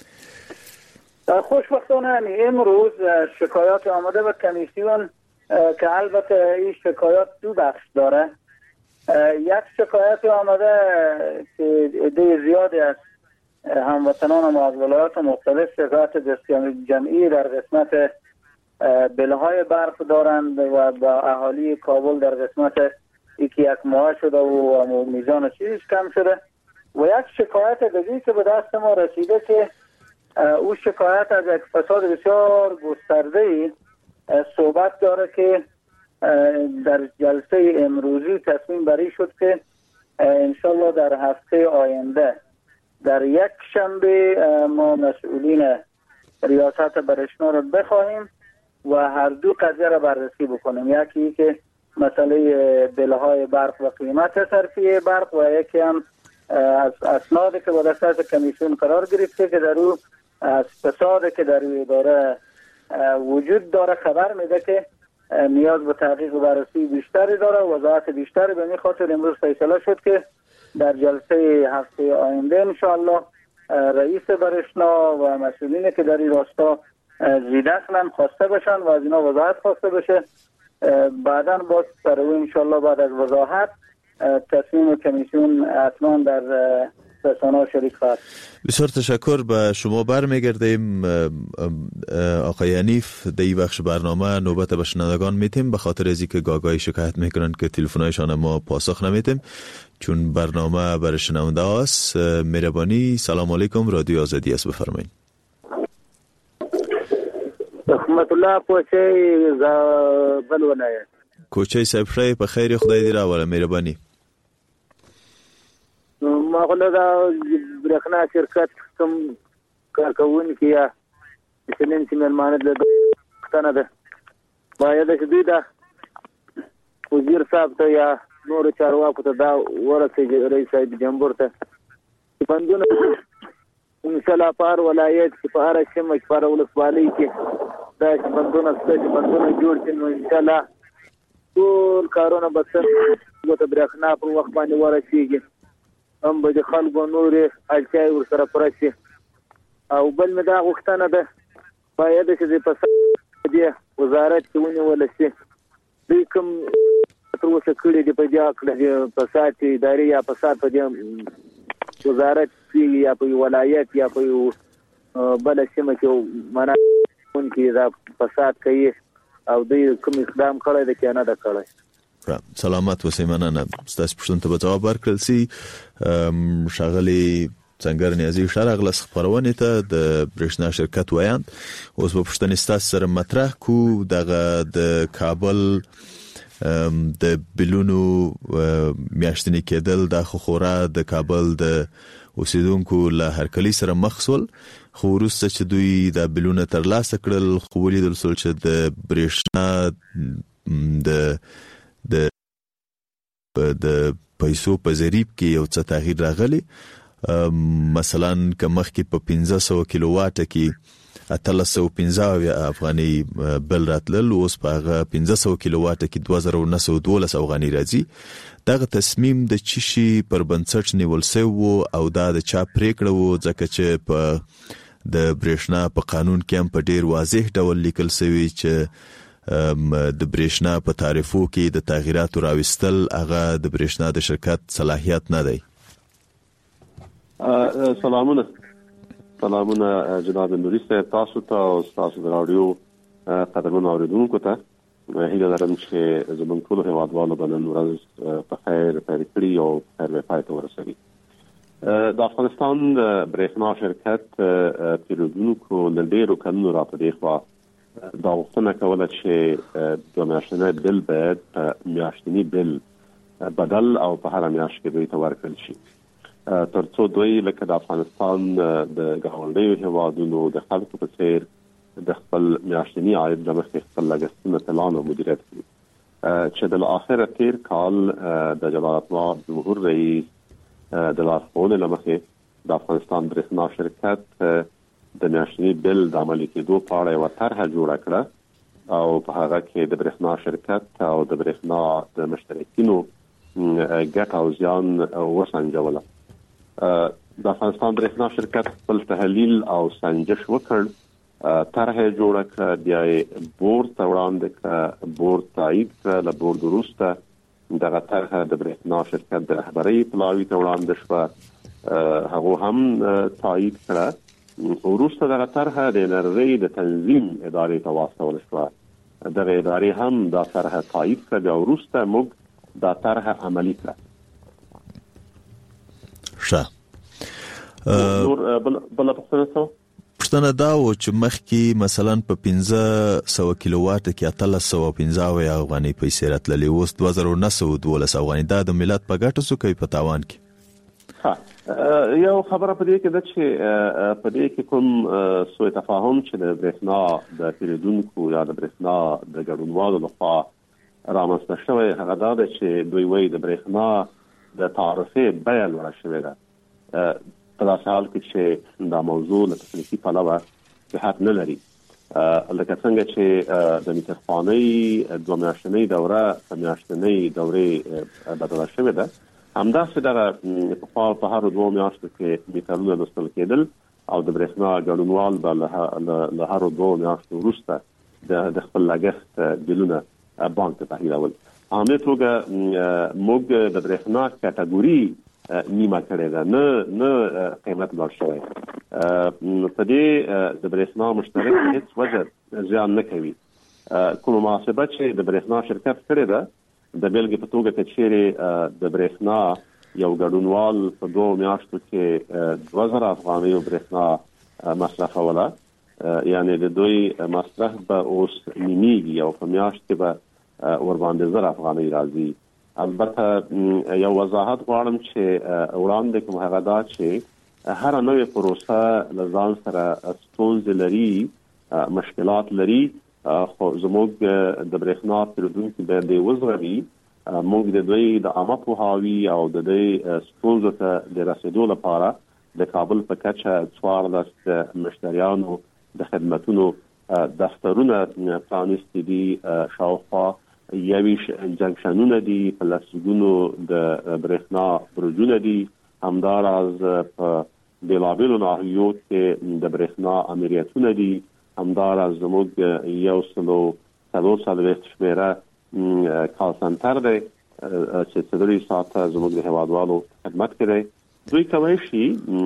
خوشبختانه امروز شکایات آمده به کمیسیون که البته این شکایات دو بخش داره. یک شکایت آمده که عده زیادی از هموطنان ما از ولایات مختلف شکایت دستیابی جمعی در قسمت بلهای برق دارند و با اهالی کابل در قسمت یکی یک ماه شده و میزان چیزش کم شده. و یک شکایت دیگه که به دست ما رسیده که او شکایت از یک فساد بسیار گسترده صحبت داره که در جلسه امروزی تصمیم بری شد که انشالله در هفته آینده در یک شنبه ما مسئولین ریاست برشنا رو بخواهیم و هر دو قضیه را بررسی بکنیم. یکی که مسئله بلهای برق و قیمت صرفی برق و یکی هم از اسنادی که با دست کمیسیون قرار گرفته که در او از فسادی که در این اداره وجود داره خبر میده که نیاز به تحقیق و بررسی بیشتری داره، وضاحت بیشتری. به این خاطر امروز فیصله شد که در جلسه هفته آینده انشاءالله رئیس برشنا و مسئولین که در این راستا زیدخلن خواسته بشن و از اینا وضاحت خواسته بشه. بعدا باز سر او انشاءالله بعد از وضاحت تصمیم کمیسیون حتما در رسانه‌ها شریک خواهد. بسیار تشکر. به شما برمیگردیم آقای حنیف. در این بخش برنامه نوبت به شنوندگان میتیم به خاطر از اینکه گاگای شکایت میکنن که تلفن‌هایشان ما پاسخ نمیتیم چون برنامه برای شنونده هاست. مهربانی. سلام علیکم، رادیو آزادی است، بفرمایید. رحمت الله کوچه بل ولایت کوچه سپری په خیر خدای دې راوله. مهرباني. ما غواړم دا برېښنا شرکت کوم کارکوونکي یا مثلا چې مېلمانه د پښتنه ده باید چې دوی دا وزیر صاحب ته یا نور چارواکو ته دا ورسېږي، رئیس صاحب جمهور ته بندونه انشاءالله په هر ولایت کې په هره سیمه کې په هره ولسوالۍ کې دا چې بندونه شته چې بندونه جوړ شي نو انشاءالله ټول کارونه به څنګه ته برېښنا په وخت باندې ورسېږي، هم به د خلکو نورې اړتیاوې ورسره پوره شي. او بل مې دا غوښتنه ده باید چې د فساد دې وزارت کې ونیول شي. دوی کوم تر اوسه کړي دي په دې هکله د فساد چې ادارې یا فساد په دې وزارت کې یا په ولایت یا په بله سیمه کې معنا کوونکي دا فساد کوي او دوی کوم اقدام کړی دی که نه ده کړی. سلامت اوسئ. مننه. ستاسو پوښتنو ته به ځواب ورکړل سي. ښاغلي څنګر نیازي ښه راغلاست خپرونې ته د برېښنا شرکت ویاند. اوس به پوښتنې ستاسو سره مطرح کو دغه د کابل د بلونو میاشتنی کېدل د خورا د کابل د اوسیدونکو له هرکلی سره مخ شول، خو وروسته چې دوی د بلونه ترلاسه کړل خو ولیدل شول چې د برېښنا د د د پیسو په ضریب کې یو څه تغییر راغلی. مثلا که مخکې په پنځه سوه کیلو واټه کې اتلس سوه پنځه افغاني بل راتلل، اوس په هغه پنځه سوه کیلو واټه کې دوه زره نهه سوه دولس افغاني راځي. دغه تصمیم د چی شي پر بنسټ نیول شوی او دا د چا پریکړه وو، ځکه چې په د برېښنا په قانون کې هم په ډیر واضح ډول لیکل شوی چې د برېښنا په تعرفو کې د تغییراتو راوستل هغه د برېښنا د شرکت صلاحیت نه دی. سلامونه سلامونه جناب نوري صاحب، تاسو ته او تاسو د رادیو قدرمنو اوریدونکو ته هیله لرم چې زموږ ټول هیوادوالو به نن ورځ په خیر پیل کړي او په خیر به پای ته ورسوي. د افغانستان د برېښنا شرکت پیرودونکو له ډېرو کلونو را په دې خوا دا غوښتنه کوله چې د میاشتني بل باید میاشتني بل بدل او په هره میاشت کې دوی ته ورکړل شي، تر څو دوی لکه د افغانستان د ګاونډیو هیوادونو د خلکو په څیر د خپل میاشتني عاید د مخکې خپل لګښتونه پلان او مدیریت کړي. چې د اخر تیر کال د جلالت آباد جمهور رئیس د لارښوونې له مخې د افغانستان برېښنا شرکت د میاشتني بل د عملي کېدو په اړه یوه طرحه جوړه کړه او په هغه کې د برېښنا شرکت او د برېښنا د مشترکینو ګټه او زیان وسنجوله. د افغانستان برېښنا شرکت خپل تحلیل او سنجش وکړ، طرحه جوړه کړه، بیا یې بورډ ته وړاندې کړه، بورډ تایید کړه، له بورډ وروسته دغه طرحه د برېښنا شرکت د رهبرۍ پلاوي ته وړاندې شوه، هغه هم تایید کړه. وروسته دغه طرحه د انرژۍ د تنظیم ادارې ته واستول شوه، دغه ادارې هم دا طرحه تایید کړه، بیا وروسته موږ دا طرحه عملي کړه. ښه نور بله پوښتنه څه پوښتنه دا و چې مخکې مثلا په پنځه سوه کیلو واټ کې اتلس سوه پنځه اویا افغانۍ پیسې راتللې، اوس دوه زره نهه سوه دولس افغانۍ. دا د ملت په ګټه څه کوي په تاوان کې؟ یو خبره په دې کې ده چې په دې کې کوم سوء تفاهم چې د برېښنا د پیرودونکو یا د برېښنا د ګډونوالو لخوا رامنځته شوی هغه دا ده چې دوی وایي د برېښنا د تعرفې بیه لوړه شوې ده. په داسې حال کې چې دا موضوع له تخنیکي پلوه صحت نه لري، لکه څنګه چې د میټرخوانۍ دوه میاشتنۍ دوره په میاشتنۍ دورې بدله شوې ده، همداسې دغه پخوا په هرو دوو میاشتو کې میټرونه لوستل کېدل او د برېښنا ګډونوال به له هرو دوو میاشتو وروسته د خپل لګښت بلونه بانک ته تحویلول. په همدې توګه موږ د برېښنا کټګوري نیمه کړې ده، نه نه قیمت لوړ شوی. په دې د برېښنا مشترک هیڅ وجه زیان نه کوي. کومه محاسبه چې د برېښنا شرکت کړې ده، د بیلګې په توګه که چیرې د برېښنا یو ګډونوال په دوه میاشتو کې دوه زره افغانیو برېښنا مصرفوله، یعنې د دوی مصرف به اوس نیمېږي او په میاشت کې به ورباندې زر افغانۍ راځي. البته یو وضاحت غواړم چې وړاندې کوم هغه دا چې هر نوې پروسه له ځان سره ستونزې لري، مشکلات لري، خو زموږ د برېښنا پیرودونکي باید دې وزغمي. موږ د دوی د عامه پوهاوي او د دوی ستونزو ته د رسېدو لپاره د کابل په کچه څوارلس مشتریانو د خدمتونو دفترونه پرانیستي دي، شاوخوا یویش جنکشنونه دي، په لسګونو د برېښنا برجونه دي، همداراز په بېلابېلو ناحیو کې د برېښنا امریتونه دي، همداراز زموږ یو سلو څلور څلوېښت شمېره کال سنټر دی چې څلور ساعته زموږ د هېوادوالو خدمت کې دی. دوی کولی شي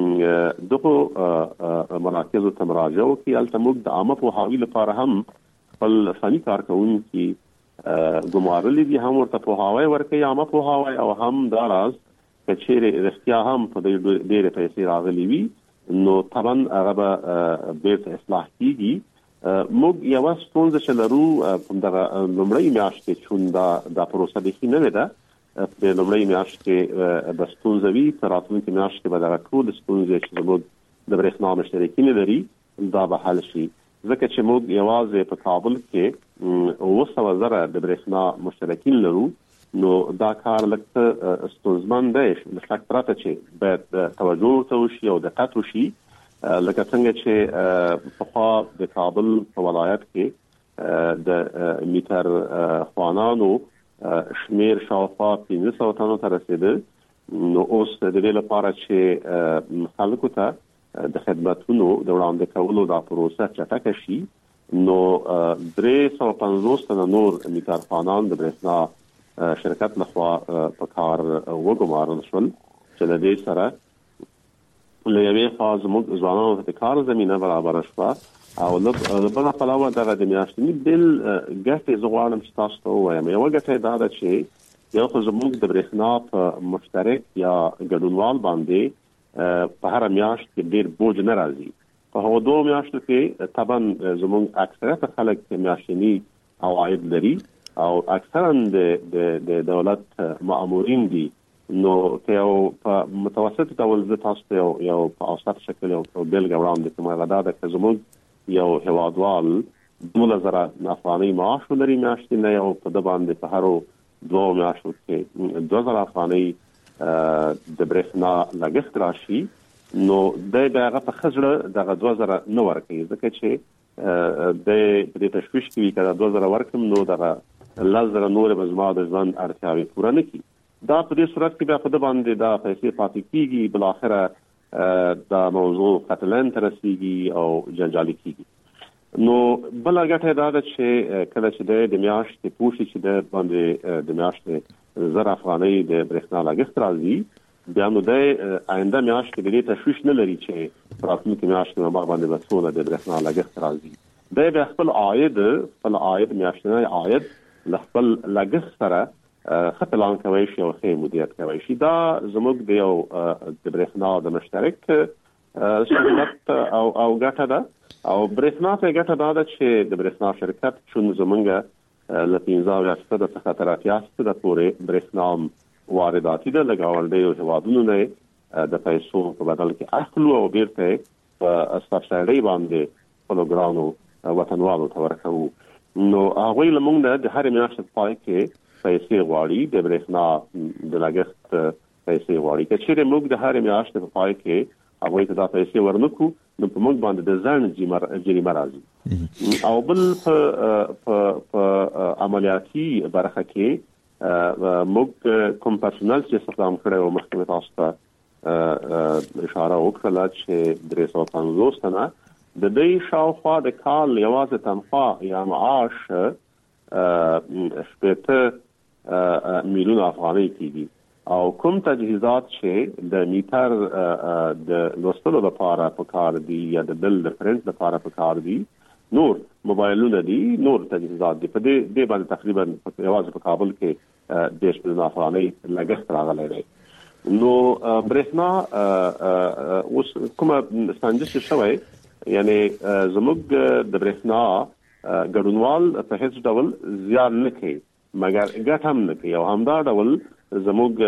دغو مراکزو ته مراجعه وکړي. هلته موږ د عامه پوهاوي لپاره هم خپل فني کارکوونکي ګمارلي دي، هم ورته پوهاوی ورکوي، عامه پوهاوی، او هم داراز که چیرې رښتیا هم په دې ډېرې پیسې راغلي وي نو طبعا هغه به بیرته اصلاح کیږي. موږ یوه ستونزه چې لرو په دغه لومړۍ میاشت کې، چون دا دا پروسه بیخي نوې ده، په لومړۍ میاشت کې به ستونزه وي، په راتلونکې میاشت کې به دغه ټولې ستونزې چې زموږ د برېښنا مشترکین لري دا به حل شي. ځکه چې موږ یوازې په کابل کې اوه سوه زره د برېښنا مشترکین لرو، نو دا کار لږ څه ستونزمن دی، له شک پرته چې باید توجه ورته وشي او دقت وشي. لکه څنګه چې پخوا د کابل په ولایت کې د میټر خوانانو شمیر شاوخوا پنځه سوه تنو ته رسېده، نو اوس د دې لپاره چې خلکو ته د خدمتونو د وړاندې کولو دا پروسه چټکه شي، نو درې سوه پنځوس تنه نور میټرخوانان د برېښنا شرکت لخوا په کار وګمارل شول، چې له دې سره له یوې خوا زموږ ځوانانو ته د کار زمینه برابره شوه، او له بله پلوه دغه د میاشتني بل ګټې زه غواړم چې تاسو ته ووایم. یوه ګټه دا ده چې یو خو زموږ د برېښنا په مشترک یا ګډونوال باندې په هر میاشت کې ډېر بوج نه راځي. په هغو دوه میاشتو کې طبعا زموږ اکثریت خلک میاشتني عواید لري او اکثرا د دولت مامورین دي، نو که یو په متوسط ډول زه تاسو ته یو په اوسط شکل یو بېلګه وړاندې کوم، هغه دا ده که زموږ یو هېوادوال دولس زره افغانۍ معاش لري میاشتنی او په د باندې په هرو دوه میاشتو کې دوه زره افغانۍ د برېښنا لګښت راشي نو د دغه په خزړه دغه دوه زره نه ورکوي ځکه چې د دې تشویش کوي کله دوه زره ورکم نو دغه لزر نور به زما د ځوان اړتیاوې پوره نه کړي. دا په دې صورت کې بیا په د باندې دا پیسې پاتې کیږي بل اخره دا موضوع قتلن تر رسیږي او جنجالي کیږي. نو بل هغه دا چې کله چې د میاشتې پوښي چې د باندې د میاشتې زر افغانۍ د برېښنا لګښت راځي بیا نو د آینده میاشت کې د تشویش نه لري چې راتلونکي میاشت کې ما باندې وسوله د برېښنا لګښت راځي. د بیا خپل عاید خپل عاید میاشتنی عاید خپل لګښت سره خپلان کوي شي او خې مدیریت کوي شي. دا زموږ د یو د برېښنا د مشترک شرکت او او ګټه ده او برېښنا ته ګټه ده چې د برېښنا شرکت چې زمونږ ل پنځه فیصد څخه تر اتیا فیصد پورې برېښنا وارداتي ده لګاونډي او هوادونو نه د پیسو په بدل کې اخلو او بیرته په سبسایډي باندې پروګرامو وطنوالو ته ورکوو. نو هغه لمونږ د هر میاشت پای کې پیسې غواړي د برېښنا د لګښت پیسې غواړي چې چیرې موږ د هر میاشت په پای کې هغه ته دا پیسې ورنکو نو په موږ باندې د ځان جریمه راځي. او بل په په عملیاتي برخه کې موږ کوم پرسونل چې استخدام کړی او محکمه تاسو ته اشاره وکړه چې درې سوه پنځوس تنه د دې شاوخوا د کال یوازې تنخواه یا معاش شپېته میلیون افغانۍ کېږي او کوم تجهیزات چې د میټر د لوستلو لپاره په کار دي یا د بل د پرنټ لپاره په کار دي نور موبایلونه دي نور تجهیزات دي په دې د باندې تقریبا یوازې په کابل کې د شپږ میلیون افغانۍ لګښت راغلی دی. نو برېښنا اوس کومه سنجش شوی یعنی زموږ د برېښنا ګډونوال په هیڅ ډول زیان نه کوي مګر ګټه هم نه کوي او همدا ډول زموږ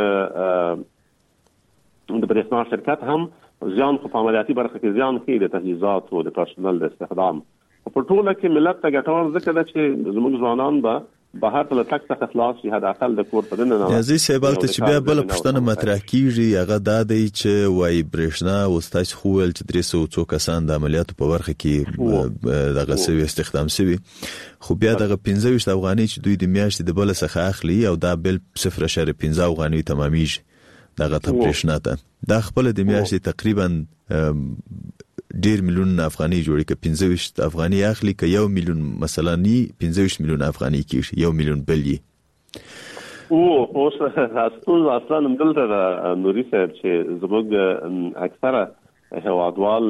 د برېښنا شرکت هم زیان خو په عملیاتي برخه کې زیان کوي د تجهیزات او د پرسونل د استخدام په ټوله کې ملت ته ګټور ځکه ده چې زموږ ځوانان به بهر ته تک څخه خلاص شي حد اقل د کور په دننه نه یزي سیبل ته چې بیا بل پښتنه مطرح کیږي هغه دا دی چې وای برېښنا وستاس خو ول چې درې سوه څو کسان د عملیاتو په برخه کې دغه سوي استخدام سوي خو بیا دغه پنځه ویشت افغانۍ چې دوی د میاشتې د بل څخه اخلي او دا بل صفر اشاریه پنځه افغانۍ تمامېږي دغه ته برېښنا ته دا خپل د میاشتې تقریبا ډیر میلیون افغانۍ جوړي ک پنځه ویشت افغانۍ اخلي ک یو میلیون مثلا ني پنځه ویشت میلیون افغانۍ کیږي یو میلیون بلی او اوس تاسو اصلا دلته نوري صاحب چې زموږ اکثره هوادوال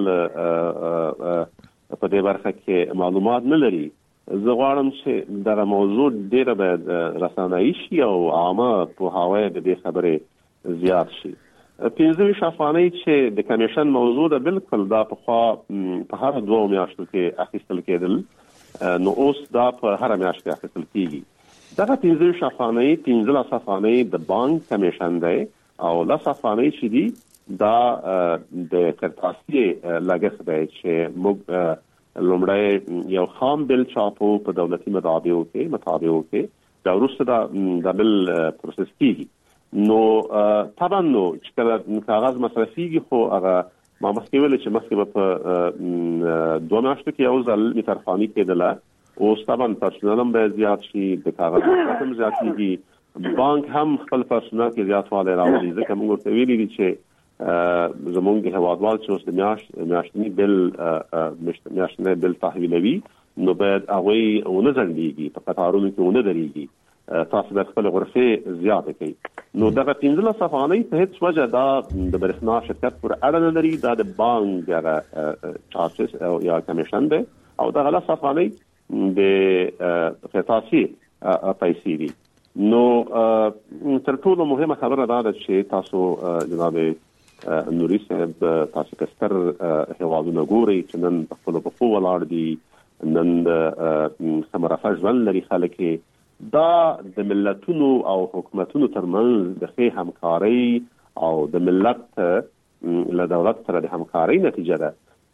په دې برخه کې معلومات نه لري. زه غواړم چې دا موضوع ډیره باید رسنایي شي او عامه په هواي د دې خبرې زیات شي. پنځه ویشت افغانۍ چې د کمیشن موضوع ده بالکل دا په خوا په هر دوه میاشتو کې اخیستل کېدل نو اوس دا په هر میاشت کې اخیستل کېږي. دغه پنځه ویشت افغانۍ پنځلس افغانۍ د بانک کمیشن دی او لس افغانۍ چې دي دا د کرتاسي لګښت دی چې موږ لومړی یو خام بل چاپو په دولتي مطابقو کې مطابقو کې دا وروسته دا د بل پروسس کېږي. نو طبعا نو چې کله کاغذ مصرفيږي خو هغه ما مخکې ویل چې مخکې په دوه میاشتو کې یو ځل میټرخاني کېدله اوس طبعا پرسونل هم باید زیات شي د کاغذ مصرف هم زیاتېږي بانک هم خپل پرسونل کې زیاتوالی راولي ځکه موږ ورته ویلي دي چې زموږ هوادوال چې اوس د میاشتني بل میاشتنی بل تحویلوي نو باید هغوی ونه ځنډېږي په قطارونو کې ونه درېږي تاسو د خپل غرفه زیاته کوي. نو دغه پنځلس افغانۍ په هیڅ وجه دا د برېښنا شرکت پر اړه نه لري دا د بانک هغه چارجز او یا کمیشن دی او دغه لس افغانۍ د خصاصي پیسې دي. نو تر ټولو مهمه خبره دا ده چې تاسو جناب نوري صاحب تاسو کستر هوادونه ګوري چې نن په خپل په ولاړ دي نن د سمرافه ژوند لري خلک دا د ملتونو او حکومتونو ترمنځ د ښې همکارۍ او د ملت له دولت سره د همکارۍ نتیجه ده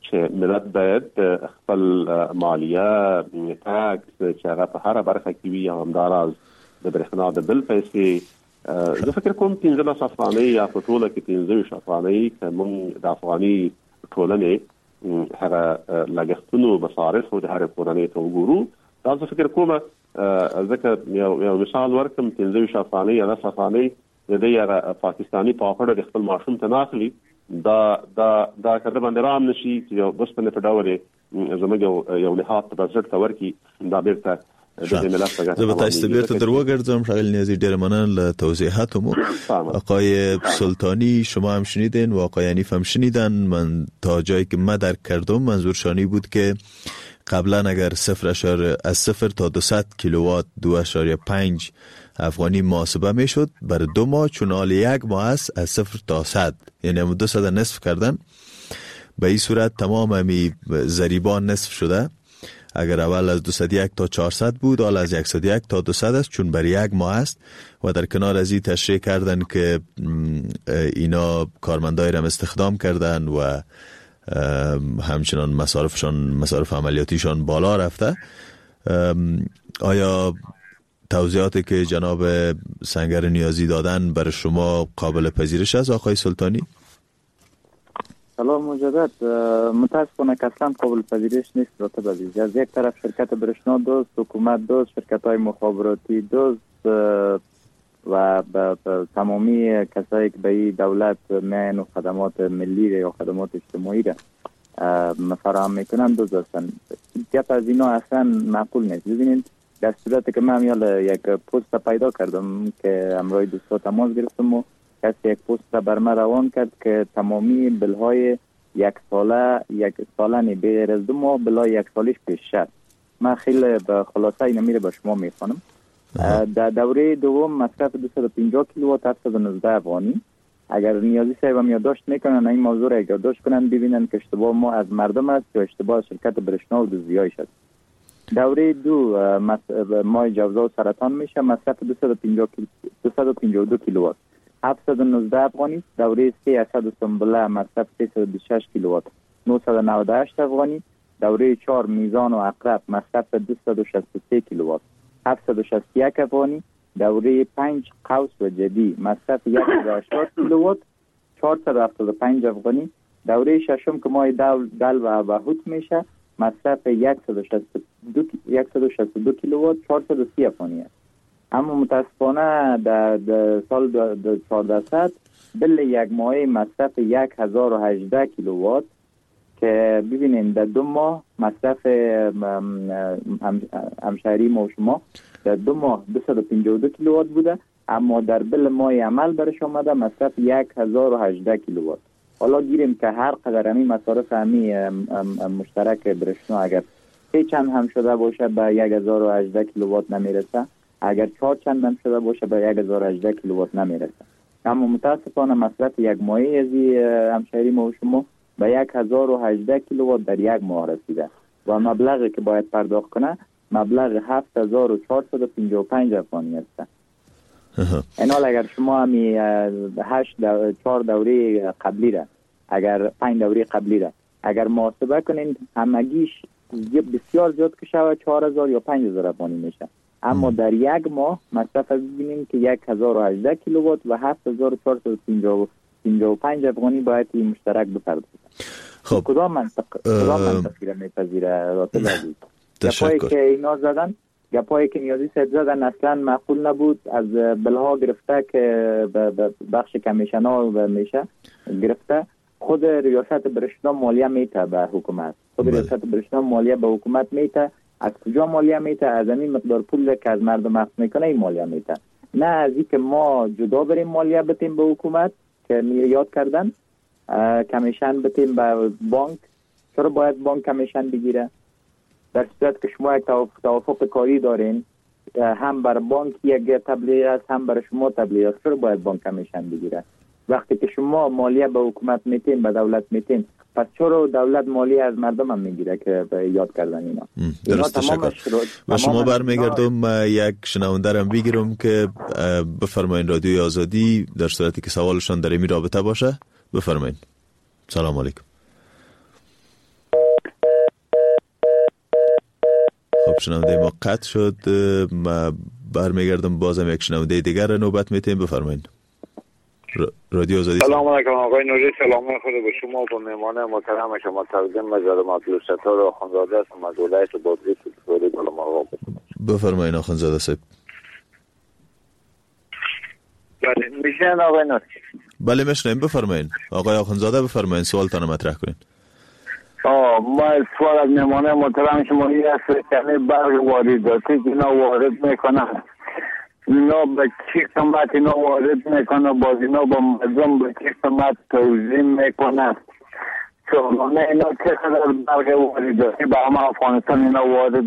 چې ملت باید خپل مالیه تاکس چې هغه په هر برخه کې وي او همداراز د برېښنا د بل پیسې زه فکر کوم پنځلس افغانۍ یا په ټوله کې پنځه ویشت افغانۍ که موږ د افغاني ټولنې هغه لګښتونو مصارفو د هرې کورنۍ ته وګورو، دا زه فکر کوم ځکه یو مثال ورکړم پنځه ویشت افغانۍ یا لس افغانۍ د دې هغه پاکستاني پاپړه د خپل ماشوم ته نه اخلي، دا دا دا که د باندې رام نشي چې یو بسپنې په ډول یې زموږ یو نهاد په بنسټ ته ورکړي، دا بیرته زه به تاسو ته بیرته در وګرځم. ښاغلی نیازی ډېر مننه له توضیحاتو مو. آقای سلطانی شما هم شنیدین و آقای حنیف هم شنیدن. من تا جایی که من درک کردم منظورشانی بود که قبلا اگر صفر اشاره از صفر تا دویست کیلووات دو اشاره پنج افغانی محاسبه میشد برای دو ماه، چون حال یک ماه است از صفر تا صد، یعنی هم دو صد نصف کردن. به این صورت تمام همی ضریبان نصف شده. اگر اول از دویست و یک تا چهارصد بود، حال از صد و یک تا دویست است، چون برای یک ماه است. و در کنار از این تشریح کردن که اینا کارمندای را استخدام کردن و همچنان مصارفشان مصارف عملیاتیشان بالا رفته. آیا توضیحاتی که جناب سنگر نیازی دادن برای شما قابل پذیرش است آقای سلطانی؟ سلام مجدد. متاسفانه که اصلا قابل پذیرش نیست. راتب عزیز، از یک طرف شرکت برشنا دوست، حکومت دوست، شرکت های مخابراتی دوست و تمامی کسایی که به این دولت میان و خدمات ملی یا خدمات اجتماعی را فراهم میکنن دوست هستند. گپ از اینا اصلا معقول نیست. ببینید در صورتی که من یک پست پیدا کردم که امروی دوستا تماس گرفتم و کسی یک پست را بر من روان کرد که تمامی بلهای یک ساله یک ساله نی بغیر از دو ماه بلهای یک سالیش پیش شد. من خیلی به خلاصه این میره به شما میخوانم. در دوره دوم مصرف دویست و پنجاه کیلووات هفتصد و نوزده افغانی. اگر نیازی صاحب هم یادداشت میکنن این موضوع را یادداشت کنن ببینن که اشتباه ما از مردم است یا اشتباه شرکت برشنا و دزدیایش است. دوره دو ماه جوزا و سرطان میشه مصرف دویست و پنجاه و دو کیلووات هفتصد و نوزده افغانی. دوره سه اسد و سنبله مصرف سیصد و بیست و شش کیلووات نهصد و نود و هشت افغانی. دوره چهار میزان و عقرب مصرف دویست و شصت و سه کیلووات هفتصد و شصت و یک افغانی. دوره پنج قوس و جدی مصرف صد و هشتاد کیلووات چهارصد و هفتاد و پنج افغانی. دوره ششم که ماه دل, دل و بهوت میشه مصرف صد و شصت و دو کیلووات چهارصد و سی افغانی است. اما متاسفانه در سال دو هزار و چهارصد بل یک ماهی مصرف هزار و هجده کیلووات که ببینید در دو ماه مصرف همشهری ما و شما در دو ماه دویست و پنجاه و دو کیلووات بوده، اما در بل ماه عمل برش آمده مصرف هزار و هجده کیلووات. حالا گیریم که هر قدر همی مصارف همی مشترک برشنا اگر سه چند هم شده باشه به هزار و هجده کیلووات نمیرسه، اگر چهار چند هم شده باشه به هزار و هجده کیلووات نمیرسه. اما متاسفانه مصرف یک ماهی از همشهری ما و شما به هزار و هجده کیلووات در یک ماه رسیده و مبلغی که باید پرداخت کنه مبلغ هفت هزار و چهارصد و پنجاه و پنج افغانی است. این حال اگر شما همی هشت دو، چهار دوره قبلی را اگر پنج دوره قبلی را اگر محاسبه کنین همگیش بسیار زیاد که شود چهار هزار یا پنج هزار افغانی میشه، اما در یک ماه مصرف ببینیم که هزار و هجده کیلووات و هفت هزار و چهارصد و پنجاه و پنج افغانی باید این مشترک بپردازه. خب کدام منطق کدام منطقی را میپذیره راتب عزیز؟ گپایی که اینا زدن گپایی که نیازی صاحب زدن اصلا معقول نبود. از بلها گرفته که بخش کمیشن ها میشه گرفته خود ریاست برشنا مالیه میته به حکومت، خود ریاست برشنا مالیه به حکومت میته. از کجا مالیه میته؟ از این مقدار پول که از مردم اخذ میکنه این مالیه میته، نه از این که ما جدا بریم مالیه بتیم به حکومت که یاد کردن کمیشن بتیم به بانک. چرا باید بانک کمیشن بگیره؟ در صورت که شما یک توافق کاری دارین هم بر بانک یک تبلیغ است هم بر شما تبلیغ است، چرا باید بانک کمیشن بگیره؟ وقتی که شما مالیه به حکومت میتین به دولت میتین پس چرا دولت مالیه از مردم هم میگیره که یاد کردن اینا؟ درست شکر. و شما برمیگردم یک شنونده رو بگیرم که بفرمایین رادیوی آزادی در صورتی که سوالشان در این رابطه باشه بفرمایین. سلام علیکم. شنونده ما قطع شد. ما برمیگردم بازم یک شنونده دیگر را نوبت میتیم. بفرمایید. رادیو آزادی. سلام علیکم آقای نوری، سلام خود به شما و مهمان محترم شما. تقدیم مجله مطلوب ستار آخوندزاده است از ولایت بادغیس سوری بالا مرغاب. بفرمایید آخوندزاده صاحب. بله میشن آقای نوری؟ بله میشنیم، بفرمایید آقای آخوندزاده، بفرمایید سوالتان مطرح کنید. آه ما سوال از مهمان محترم شما این است که برق وارداتی که اینا وارد میکنن اینا به چی قیمت اینا وارد میکنه، باز اینا با مردم به چی قیمت توزیع میکنه، سالانه اینا چقدر برق وارداتی به همه افغانستان اینا وارد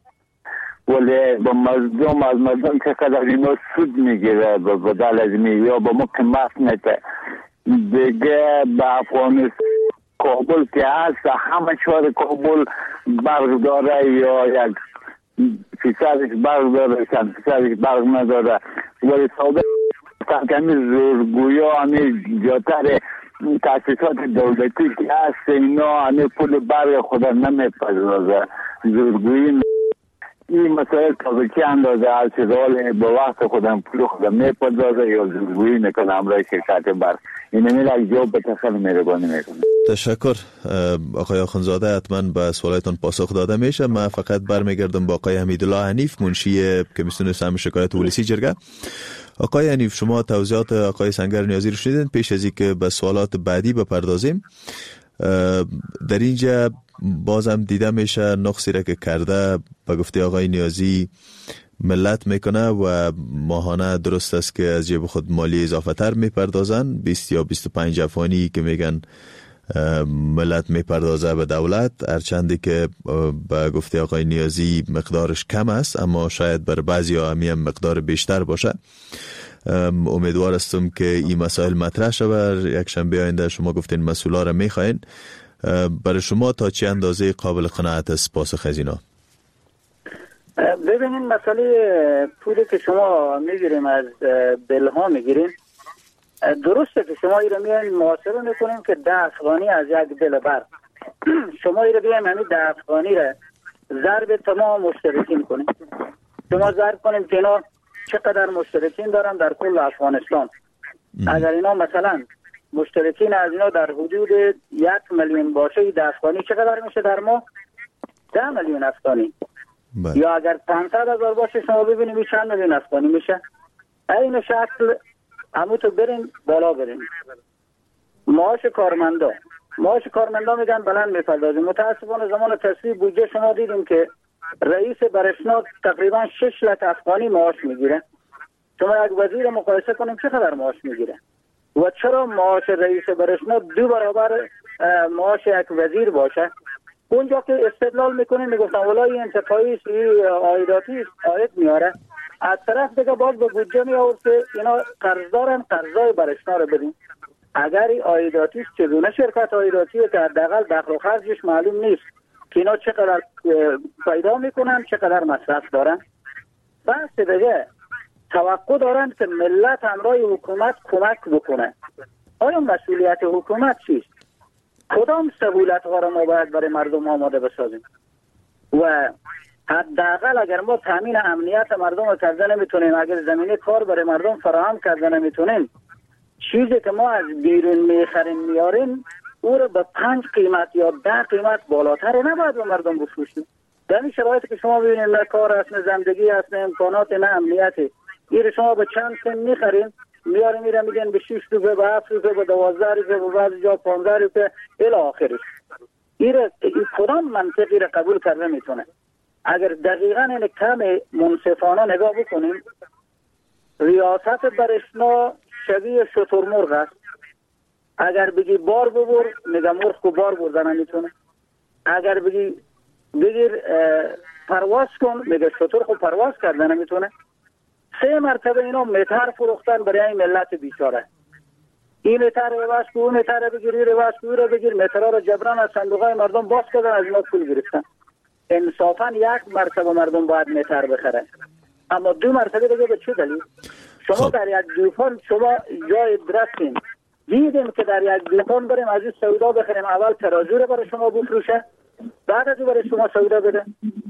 ولی با مردم از مردم چقدر اینا سود میگیره به بدل از می یا با ما قیمت میده دیگه. به افغانستان کابل که هست همه شهر کابل برق داره یا یک فیصدش برق داره چند فیصدش برق نداره ولی ثابت کمی زورگویی ها همی جاتر تاسیسات دولتی که هست اینا همی پول برق خود نمیپردازه. زورگویی این مسائل تا به چه اندازه از چیزال به وقت خودم پول خودم میپردازه یا زورگویی میکنه همراه شرکت برق. این همی یک جواب به تخیل میرگانی میکنه. تشکر آقای آخوندزاده، حتما به سوالاتون پاسخ داده میشه. من فقط برمیگردم با آقای حمیدالله حنیف، منشی کمیسیون سهم شکایت پلیسی جرگه. آقای حنیف، شما توضیحات آقای سنگر نیازی رو شنیدین. پیش از اینکه به سوالات بعدی بپردازیم، در اینجا بازم دیده میشه نقصی را که کرده به گفته آقای نیازی ملت میکنه و ماهانه درست است که از جیب خود مالی اضافه تر میپردازن، بیست یا بیست و پنج افغانی که میگن ملت میپردازه به دولت، هرچندی که به گفته آقای نیازی مقدارش کم است اما شاید بر بعضی ها همی هم مقدار بیشتر باشه. امیدوار هستم که این مسائل مطرح شود. یک شنبه آینده شما گفتین مسئولا را میخواین، برای شما تا چه اندازه قابل قناعت است پاسخ از اینا؟ ببینید مسئله پولی که شما میگیریم از بلها میگیریم، درسته که شما ایره میاین محاسبه میکنیم که ده افغانی از یک بل برق، شما ایره بیایم همین ده افغانی را ضرب تمام مشترکین کنیم، شما ضرب کنیم که اینا چقدر مشترکین دارن در کل افغانستان. اگر اینا مثلا مشترکین از اینا در حدود یک میلیون باشه، ده افغانی چقدر میشه در ماه؟ ده میلیون افغانی. یا اگر پانصد هزار باشه شما ببینیم چند میلیون افغانی میشه. این شکل همونطور برین بالا برین. معاش کارمندا معاش کارمندا میگن بلند میپردازیم. متاسفانه زمان تصویب بودجه شما دیدیم که رئیس برشنا تقریبا شش لک افغانی معاش میگیره. شما یک وزیر مقایسه کنیم چقدر معاش میگیره و چرا معاش رئیس برشنا دو برابر معاش یک وزیر باشه؟ اونجا که استدلال میکنیم میگفتن ولای انتفاعی آیداتی آید میاره، از طرف دیگه باز به بودجه میآورد که اینا قرض دارن، قرضای برشنا رو بدین. اگر آیداتی چگونه شرکت آیداتیه که حداقل دخل و خرجش معلوم نیست که اینا چقدر پیدا میکنن چقدر مصرف دارن. بس دیگه توقع دارن که ملت همراه حکومت کمک بکنه. آیا مسئولیت حکومت چیست؟ کدام سهولت ها را ما باید برای مردم آماده بسازیم؟ و حداقل اگر ما تامین امنیت مردم رو کرده نمیتونیم، اگر زمینه کار برای مردم فراهم کرده نمیتونیم، چیزی که ما از بیرون میخریم میاریم او رو به پنج قیمت یا ده قیمت بالاتر رو نباید به مردم بفروشیم. در این شرایطی که شما ببینید نه کار هست، نه زندگی هست، نه امکانات، نه امنیتی، این شما به چند سن میخریم میاریم میرم میگن به شش روپه، به هفت روپه، به دوازده روپه، به بعضی جا پانزده روپه الی آخرش. این کدام منطقی را قبول کرده میتونه؟ اگر دقیقا این کم منصفانه نگاه بکنیم، ریاست برشنا شبیه شترمرغ است. اگر بگی بار ببر میگه مرغ کو بار بردن نمیتونه. اگر بگی بگیر پرواز کن میگه شتر خو پرواز کردن نمیتونه. سه مرتبه اینا متر فروختن برای این ملت بیچاره. این متر رواز کو، اون متر بگیری رواز کو رو بگیر، مترها رو جبران از صندوقهای مردم باز کردن، از اینا پول گرفتن. انصافا یک مرتبه مردم باید متر بخره، اما دو مرتبه دیگه به چه دلیل؟ شما خب. در یک دوکان شما جای رفتیم دیدیم که در یک دوکان بریم از این سودا بخریم، اول ترازو رو برای شما بفروشه، بعد از برای شما سودا بده.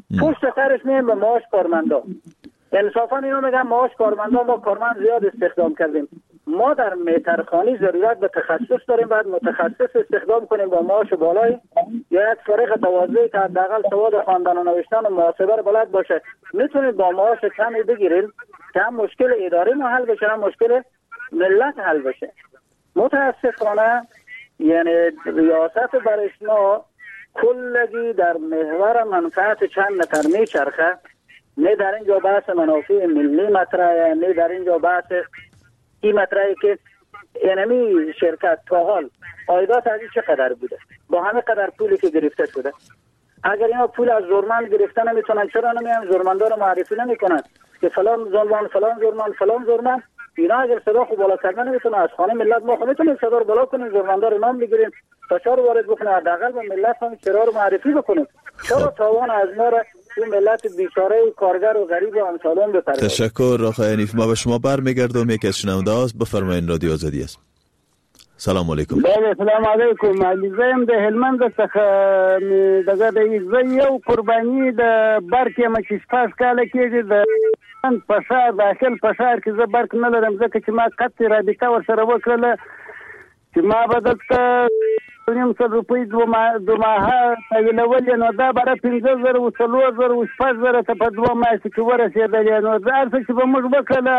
پشت سرش میایم به معاش کارمندا. انصافا اینو میگم، معاش کارمندا ما کارمند زیاد استخدام کردیم. ما در میترخانی ضرورت به تخصص داریم، باید متخصص استخدام کنیم با معاش بالای، یا یک فارغ تواضعی که حداقل سواد خواندن و نوشتن و محاسبه رو بلد باشه. میتونید با معاش کمی بگیرید که هم مشکل اداری ما حل بشه، هم مشکل ملت حل بشه. متاسفانه یعنی ریاست برشنا کلگی در محور منفعت چند نفر میچرخه. نه در اینجا بحث منافع ملی مطرحه، نه در اینجا بحث این مطرحه که اینمی شرکت تا حال عایدات از این چقدر بوده با همه قدر پولی که گرفته شده. اگر اینا پول از زورمند گرفته نمیتونن، چرا نمیان زورمندا رو معرفی نمیکنن که فلان زورمند فلان زورمند فلان زورمند؟ اینا اگر صدا خوب بالا کردن نمیتونه از خانه ملت ما خود میتونیم صدا رو بالا کنیم، زورمندا رو نام بگیریم، فشار وارد بکنیم، حداقل به ملت هم چرا رو معرفی بکنیم. چرا تاوان از ما را این ملت بیچاره و کارگر و غریب و امثالون بپردازیم؟ تشکر آقای حنیف. ما به شما برمیگردم. یکی از شنونده هاست، بفرمایید. رادیو آزادی است. سلام علیکم. بله سلام علیکم. علیزایم د هلمند څخه دغه د یو قرباني د برق یم چې شپږ کاله کېږي د فشار داخل فشار کې زه برق نه لرم، ځکه چې ما قطع رابطه ورسره وکړله چې ما به دلته نیم سل روپۍ دوه ماهه تحویلولې، نو دا بره پنځه زره و څلور زره و شپږ زره ته په دوه میاشتو کې ورسېدلې. نو دا هر څه چې به موږ وکړله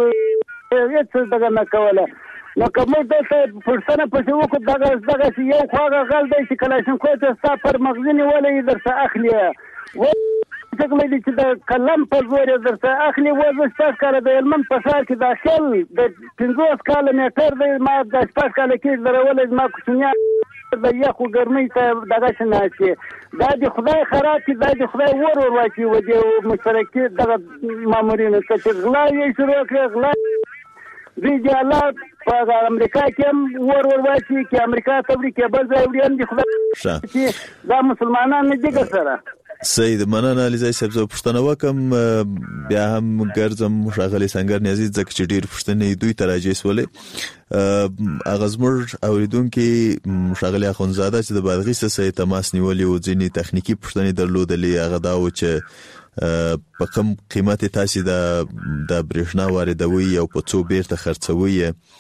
هېڅ دغه نه کوله. نو که موږ دلته پوښتنه پسې وکړو دغه دغسې یو خو هغه غل دی چې کلاشینکوف ته ستا پر مغزي نیولی یې درڅه اخلي، څنګه دی چې د قلم په زور یې درڅه اخلي. و زه شپږ کاله د هلمند په ښار کې داخل د پنځوس کاله میټر دی، ما د شپږ کاله کې درولی، زما کوچنیان د یخو ګرمۍ ته دغسې ناست دي. دا د خدای خراب کړي، دا د خدای ور ور واچوي و دې مشترکي دغه مامورینو ته چې غلا یې شروع کړې. غلا دوی د الله په امریکا کې هم ور ور واچوي، کې امریکا ته وړي، کې بل ځای وړي، هم د خدای چې دا مسلمانان نه دي سره. سید مننه علیزای صاحب. زه پوښتنه وکم بیا هم ګرځم ښاغلی سنگر نیازي، ځکه چې ډېر پوښتنې دوی ته راجع سولې. هغه زموږ اورېدونکي ښاغلی اخندزاده چې د بادغیس سره تماس نیولی و، ځینې تخنیکي پوښتنې درلودلې. هغه دا و چې په کوم قیمت تاسو د د برېښنا واردوي او په څو بیرته خرڅوي،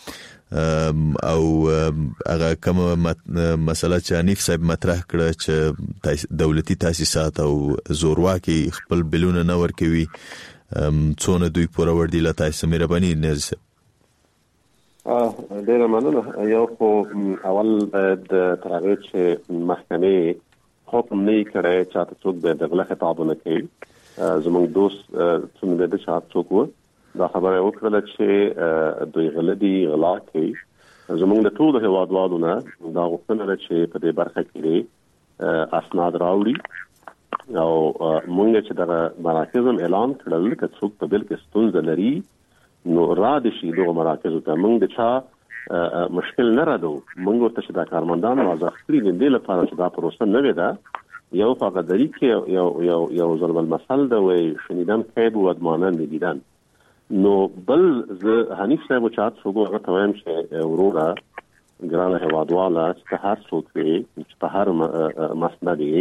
او هغه کوم مسله چې حنیف صاحب مطرح کړه چې دولتي تاسیسات او زورواکي خپل بلونه نه ورکوي، څونه دوی پوره ور دي. له تاسو مهرباني نیازي صاحب. ډیره مننه. یو خو اول د ترغه چې محکمې حکم نه کړی چې تاسو څوک د دغه خطابونه کوي. زموږ دوست څومره د شاعت څوک و دا خبره وکړه چې دوی غلطي غلا کوي. زموږ د ټولو هیوادوالو نه دا غوښتنه ده چې په دې برخه کې اسناد راوړي، او موږ چې دغه مراکزم اعلان کړل چې څوک په بل کې ستونزه لري نو را دي شي دغه مراکز ته. موږ د چا مشکل نه راځو، موږ ورته چې دا کارمندان واضح کړي دي لپاره چې دا پروسه نه وي. دا یو فقدری کې یو یو یو ضرب المثل ده وي شنیدن کیب و ادمانن دیدن. نو بل زه حنیف صاحب چات څوګو هغه توایم چې وروره ګرانه هوادواله چې هر څوک چې په هر مسندي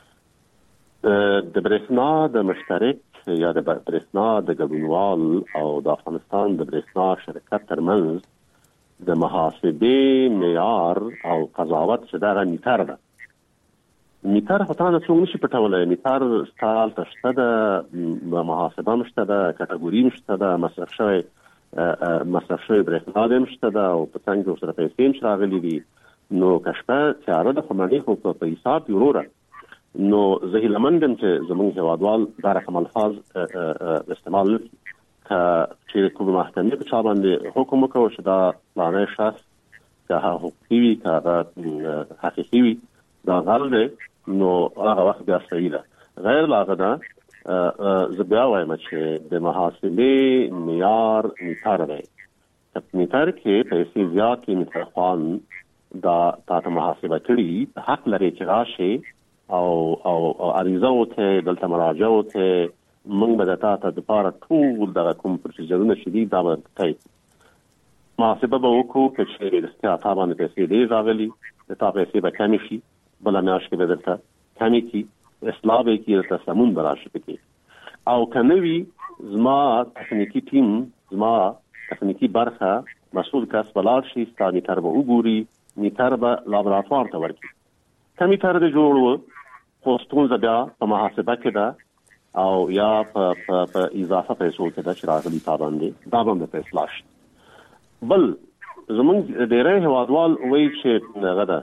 د برېښنا د مشترک یا د برېښنا د ګډونوال او د افغانستان د برېښنا شرکت ترمنځ د محاسبې معیار او قضاوت چې دا میټر ده. میټر هتانه څو نشي پټولای. میټر ستال تشته ده، محاسبه مشته ده، کټګوري مشته ده، مصرف شوی مصرف شوی برېښنا دې مشته ده، او په څنګه سره پیسې هم راغلي دي. نو کشپه تیاره د خماني خو په حساب وروره. نو زه هیلمندم چې زموږ هوادوال دا رقم الفاظ استعمال نکړي چې کوم محکمې په چا باندې حکم وکړي چې دا فلانه شخص که حقوقي وي که حقیقي وي دا غل دی، نو هغه وخت بیا صحیح ده. غیر له هغه نه زه بیا وایم چې د محاسبې معیار میټر دی. میټر کې پیسې زیاتې میټرخوان دا تاته محاسبه کړي حق لري چې راشي او او عریضه وته دلته مراجعه وته موږ به د تاسو د پاره ټول دغه کوم پروسیجرونه شدید دا به کوي. محاسبه به وکړو چې د استعفا باندې پیسې ډېر راغلي، د تاسو پیسې به کمې شي، بل نه شي به درته کمې کی اصلاح به کې تسمون براشه کې او کنوي زما تخنیکی ټیم زما تخنیکی برخه مسؤل کس بلار شي ستا میتر به وګوري میتر به لابراتوار ته ورکړي کمیټر د جوړو خو ستونزه بیا په محاسبه کې ده او یا په اضافه پیسو کې ده چې راغلي تا باندې دا باندې په اصلاح شي. بل زمونږ ډېری هېوادوال وایي چې هغه ده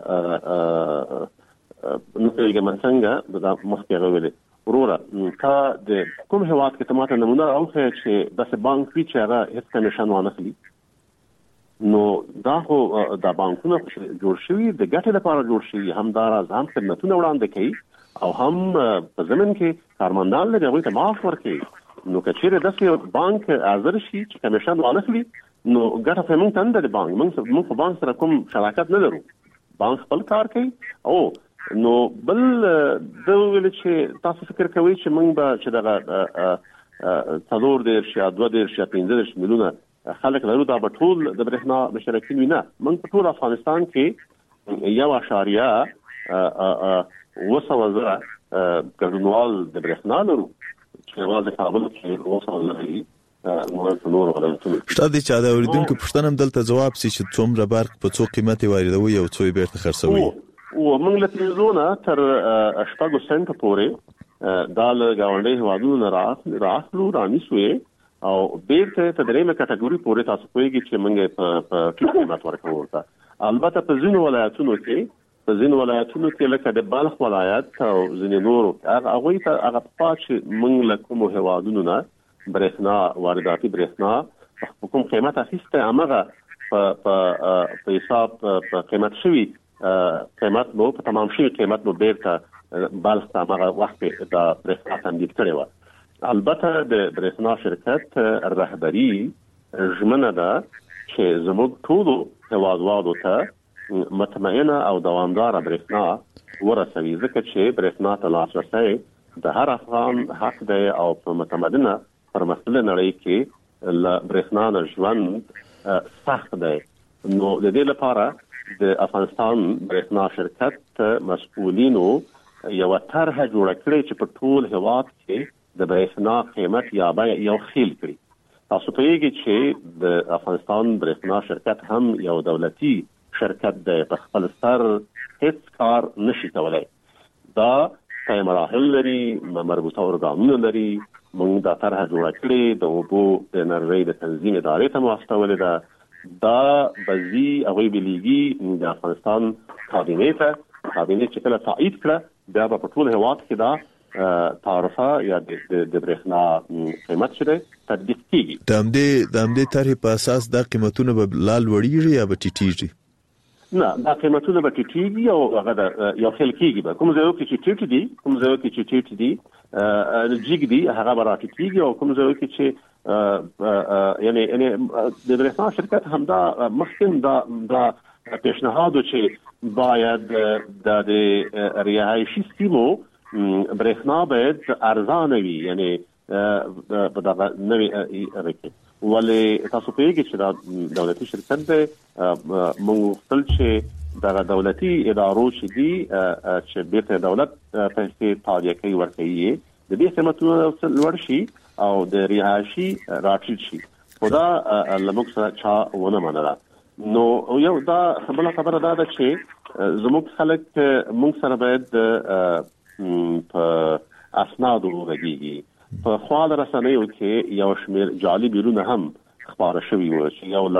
نو پوهېږم څنګه دا مخکې هغه ویلې وروره تا د کوم هېواد کې ته ماته نمونه راوښیه چې داسې بانک وي چې هغه هېڅ کمیشن وانخلي نو دا خو دا بانکونه جوړ شوي د ګټې لپاره جوړ شوي همداراز هم خدمتونه وړاندې کوي او هم په ضمن کې کارمندان لري هغوی ته معاش ورکوي. نو که چیرې داسې بانک حاضر شي چې کمیشن وانخلي نو ګټه خو موږ ته نه ده د بانک موږ په بانک سره کوم شراکت نه لرو بانک خپل کار کوي. او نو بل د ویل چې تاسو فکر کوئ چې موږ به چې دغه څلور دېرش یا دوه دېرش یا پنځه دېرش میلیونه خلک لرو دا به ټول د برېښنا مشترکین وي نه موږ په ټول افغانستان کې یو اشاریه اوه سوه زره ګډونوال د برېښنا لرو چې یوازې کابل کې اوه سوه زره دي شته دي چې د اوریدونکو پوښتنه هم دلته ځواب شي چې څومره برق په څو قیمت واردوي او څو یې بیرته خرڅوي. او موږ له پنځونه تر شپږو سنټه پورې دا له ګاونډي هېوادونو نه رااخلو رانیسوې او بیرته ته درېیمه کټګوري پورې تاسو پوهېږئ چې موږ په ټیټ قیمت ورکوو ورته. البته په ځینو ولایتونو کې په ځینو ولایتونو کې لکه د بلخ ولایت او ځینې نورو هغوی ته هغه پخوا چې موږ له کومو هېوادونو نه برېښنا وارداتي برېښنا په کوم قیمت اخیستی همغه په حساب په قیمت شوي قیمت مو په تمام شوي قیمت مو بیرته بلخ ته همغه وخت کې دا برېښنا تمدید کړې وه. البته د برېښنا شرکت رهبري ژمنه ده چې زموږ ټولو هېوادوالو ته مطمئنه او دوامداره برېښنا ورسوي ځکه چې برېښنا ته لاسرسی د هر افغان حق دی او په متمدنه پرمختللې نړۍ کې له برېښنا نه ژوند سخت دی. نو د دې لپاره د افغانستان برېښنا شرکت مسؤلینو یوه طرحه جوړه کړې چې په ټول هېواد کې د برېښنا قیمت یا بیه یو خیل کړي. تاسو پوهېږئ چې د افغانستان برېښنا شرکت هم یو دولتي شرکت دی په خپل سر هیڅ کار نشي کولی. دا طی مراحل لري مربوطه ارګانونه لري. موږ دا طرحه جوړه کړې د اوبو د انرژۍ د تنظیم ادارې ته مو استولې ده. دا به ځي هغوی به لیږي د افغانستان کابینې ته کابینې چې کله تایید کړه بیا به په ټول هېواد کې دا تعرفه یا د برېښنا قیمت چې دی تطبیق کیږي. د همدې د همدې طرحې په اساس دا قیمتونه به لا لوړېږي یا به ټیټېږي؟ نه دا قیمتونه به ټیټېږي او هغه د یو خیل کېږي به کوم ځایو کې چې ټیټ دي کوم ځایو کې چې ټیټ دي جګ دي هغه به راټیټېږي او کوم ځایو کې چې یعنی یعنی د برېښنا شرکت همدا مخکې دا دا پیشنهاد چې باید د رهایشي سیمو برېښنا باید ارزانه وي یعنی په دغه نوې هغه کې ولې تاسو پوهېږئ چې دا دولتي شرکت دی موږ غوښتل چې دغه دولتي ادارو چې دي چې بیرته دولت پیسې تادیه کوي ورکوي یې د دې قیمتونه لوړ شي او د رهایشي راټیټ شي خو دا له موږ سره چا ونه منله. نو یو دا بله خبره دا ده چې زموږ خلک موږ سره باید په اسنادو وغږیږي. په خواله رسنیو کې یو شمېر جعلي بیرونه هم خپاره شوي وو چې یو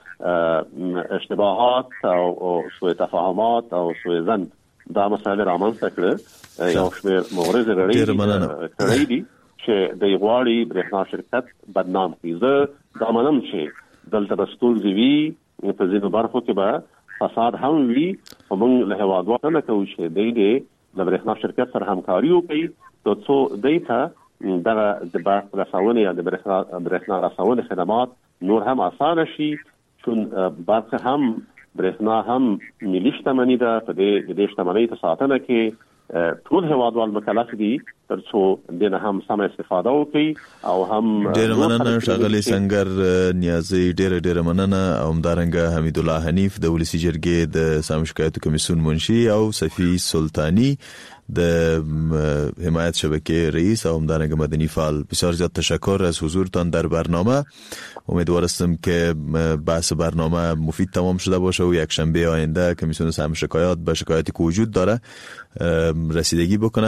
لړ اشتباهات او سوء تفاهمات او سوء ظن دا مسایل رامنځته کړه. یو شمېر مغرضې رړۍ کړی دي چې د غواړي برېښنا شرکت بدنام کړي. زه دا منم چې دلته به ستونزې وي په ځینو برخو کې به فساد هم وي خو موږ له هېوادوالو نه کوو چې دی دی د برېښنا شرکت سره همکاري وکړي تر څو دوی ته دغه د برق رسونې یا د برېښنا رسونې خدمات نور هم اسانه شي چون برق هم برېښنا هم ملي شتمني ده. په دې د دې شتمنۍ په ساتنه کې ټول هېوادوال مکلف دي تر څو د نه هم سم استفاده وکړي او هم ډېره مننه ښاغلی سنگر نیازی ډېره ډېره مننه او همدارنګه حمید الله حنیف د ولسي جرګې د سامو شکایتو کمیسیون منشي او صفي سلطانی در حمایت شبکه رئیس و عمدانگ مدنی فعال. بسیار زیاد تشکر از حضورتان در برنامه. امیدوارستم که بحث برنامه مفید تمام شده باشه و یک شنبه آینده کمیسیون سهم شکایات به شکایاتی که وجود داره رسیدگی بکنه.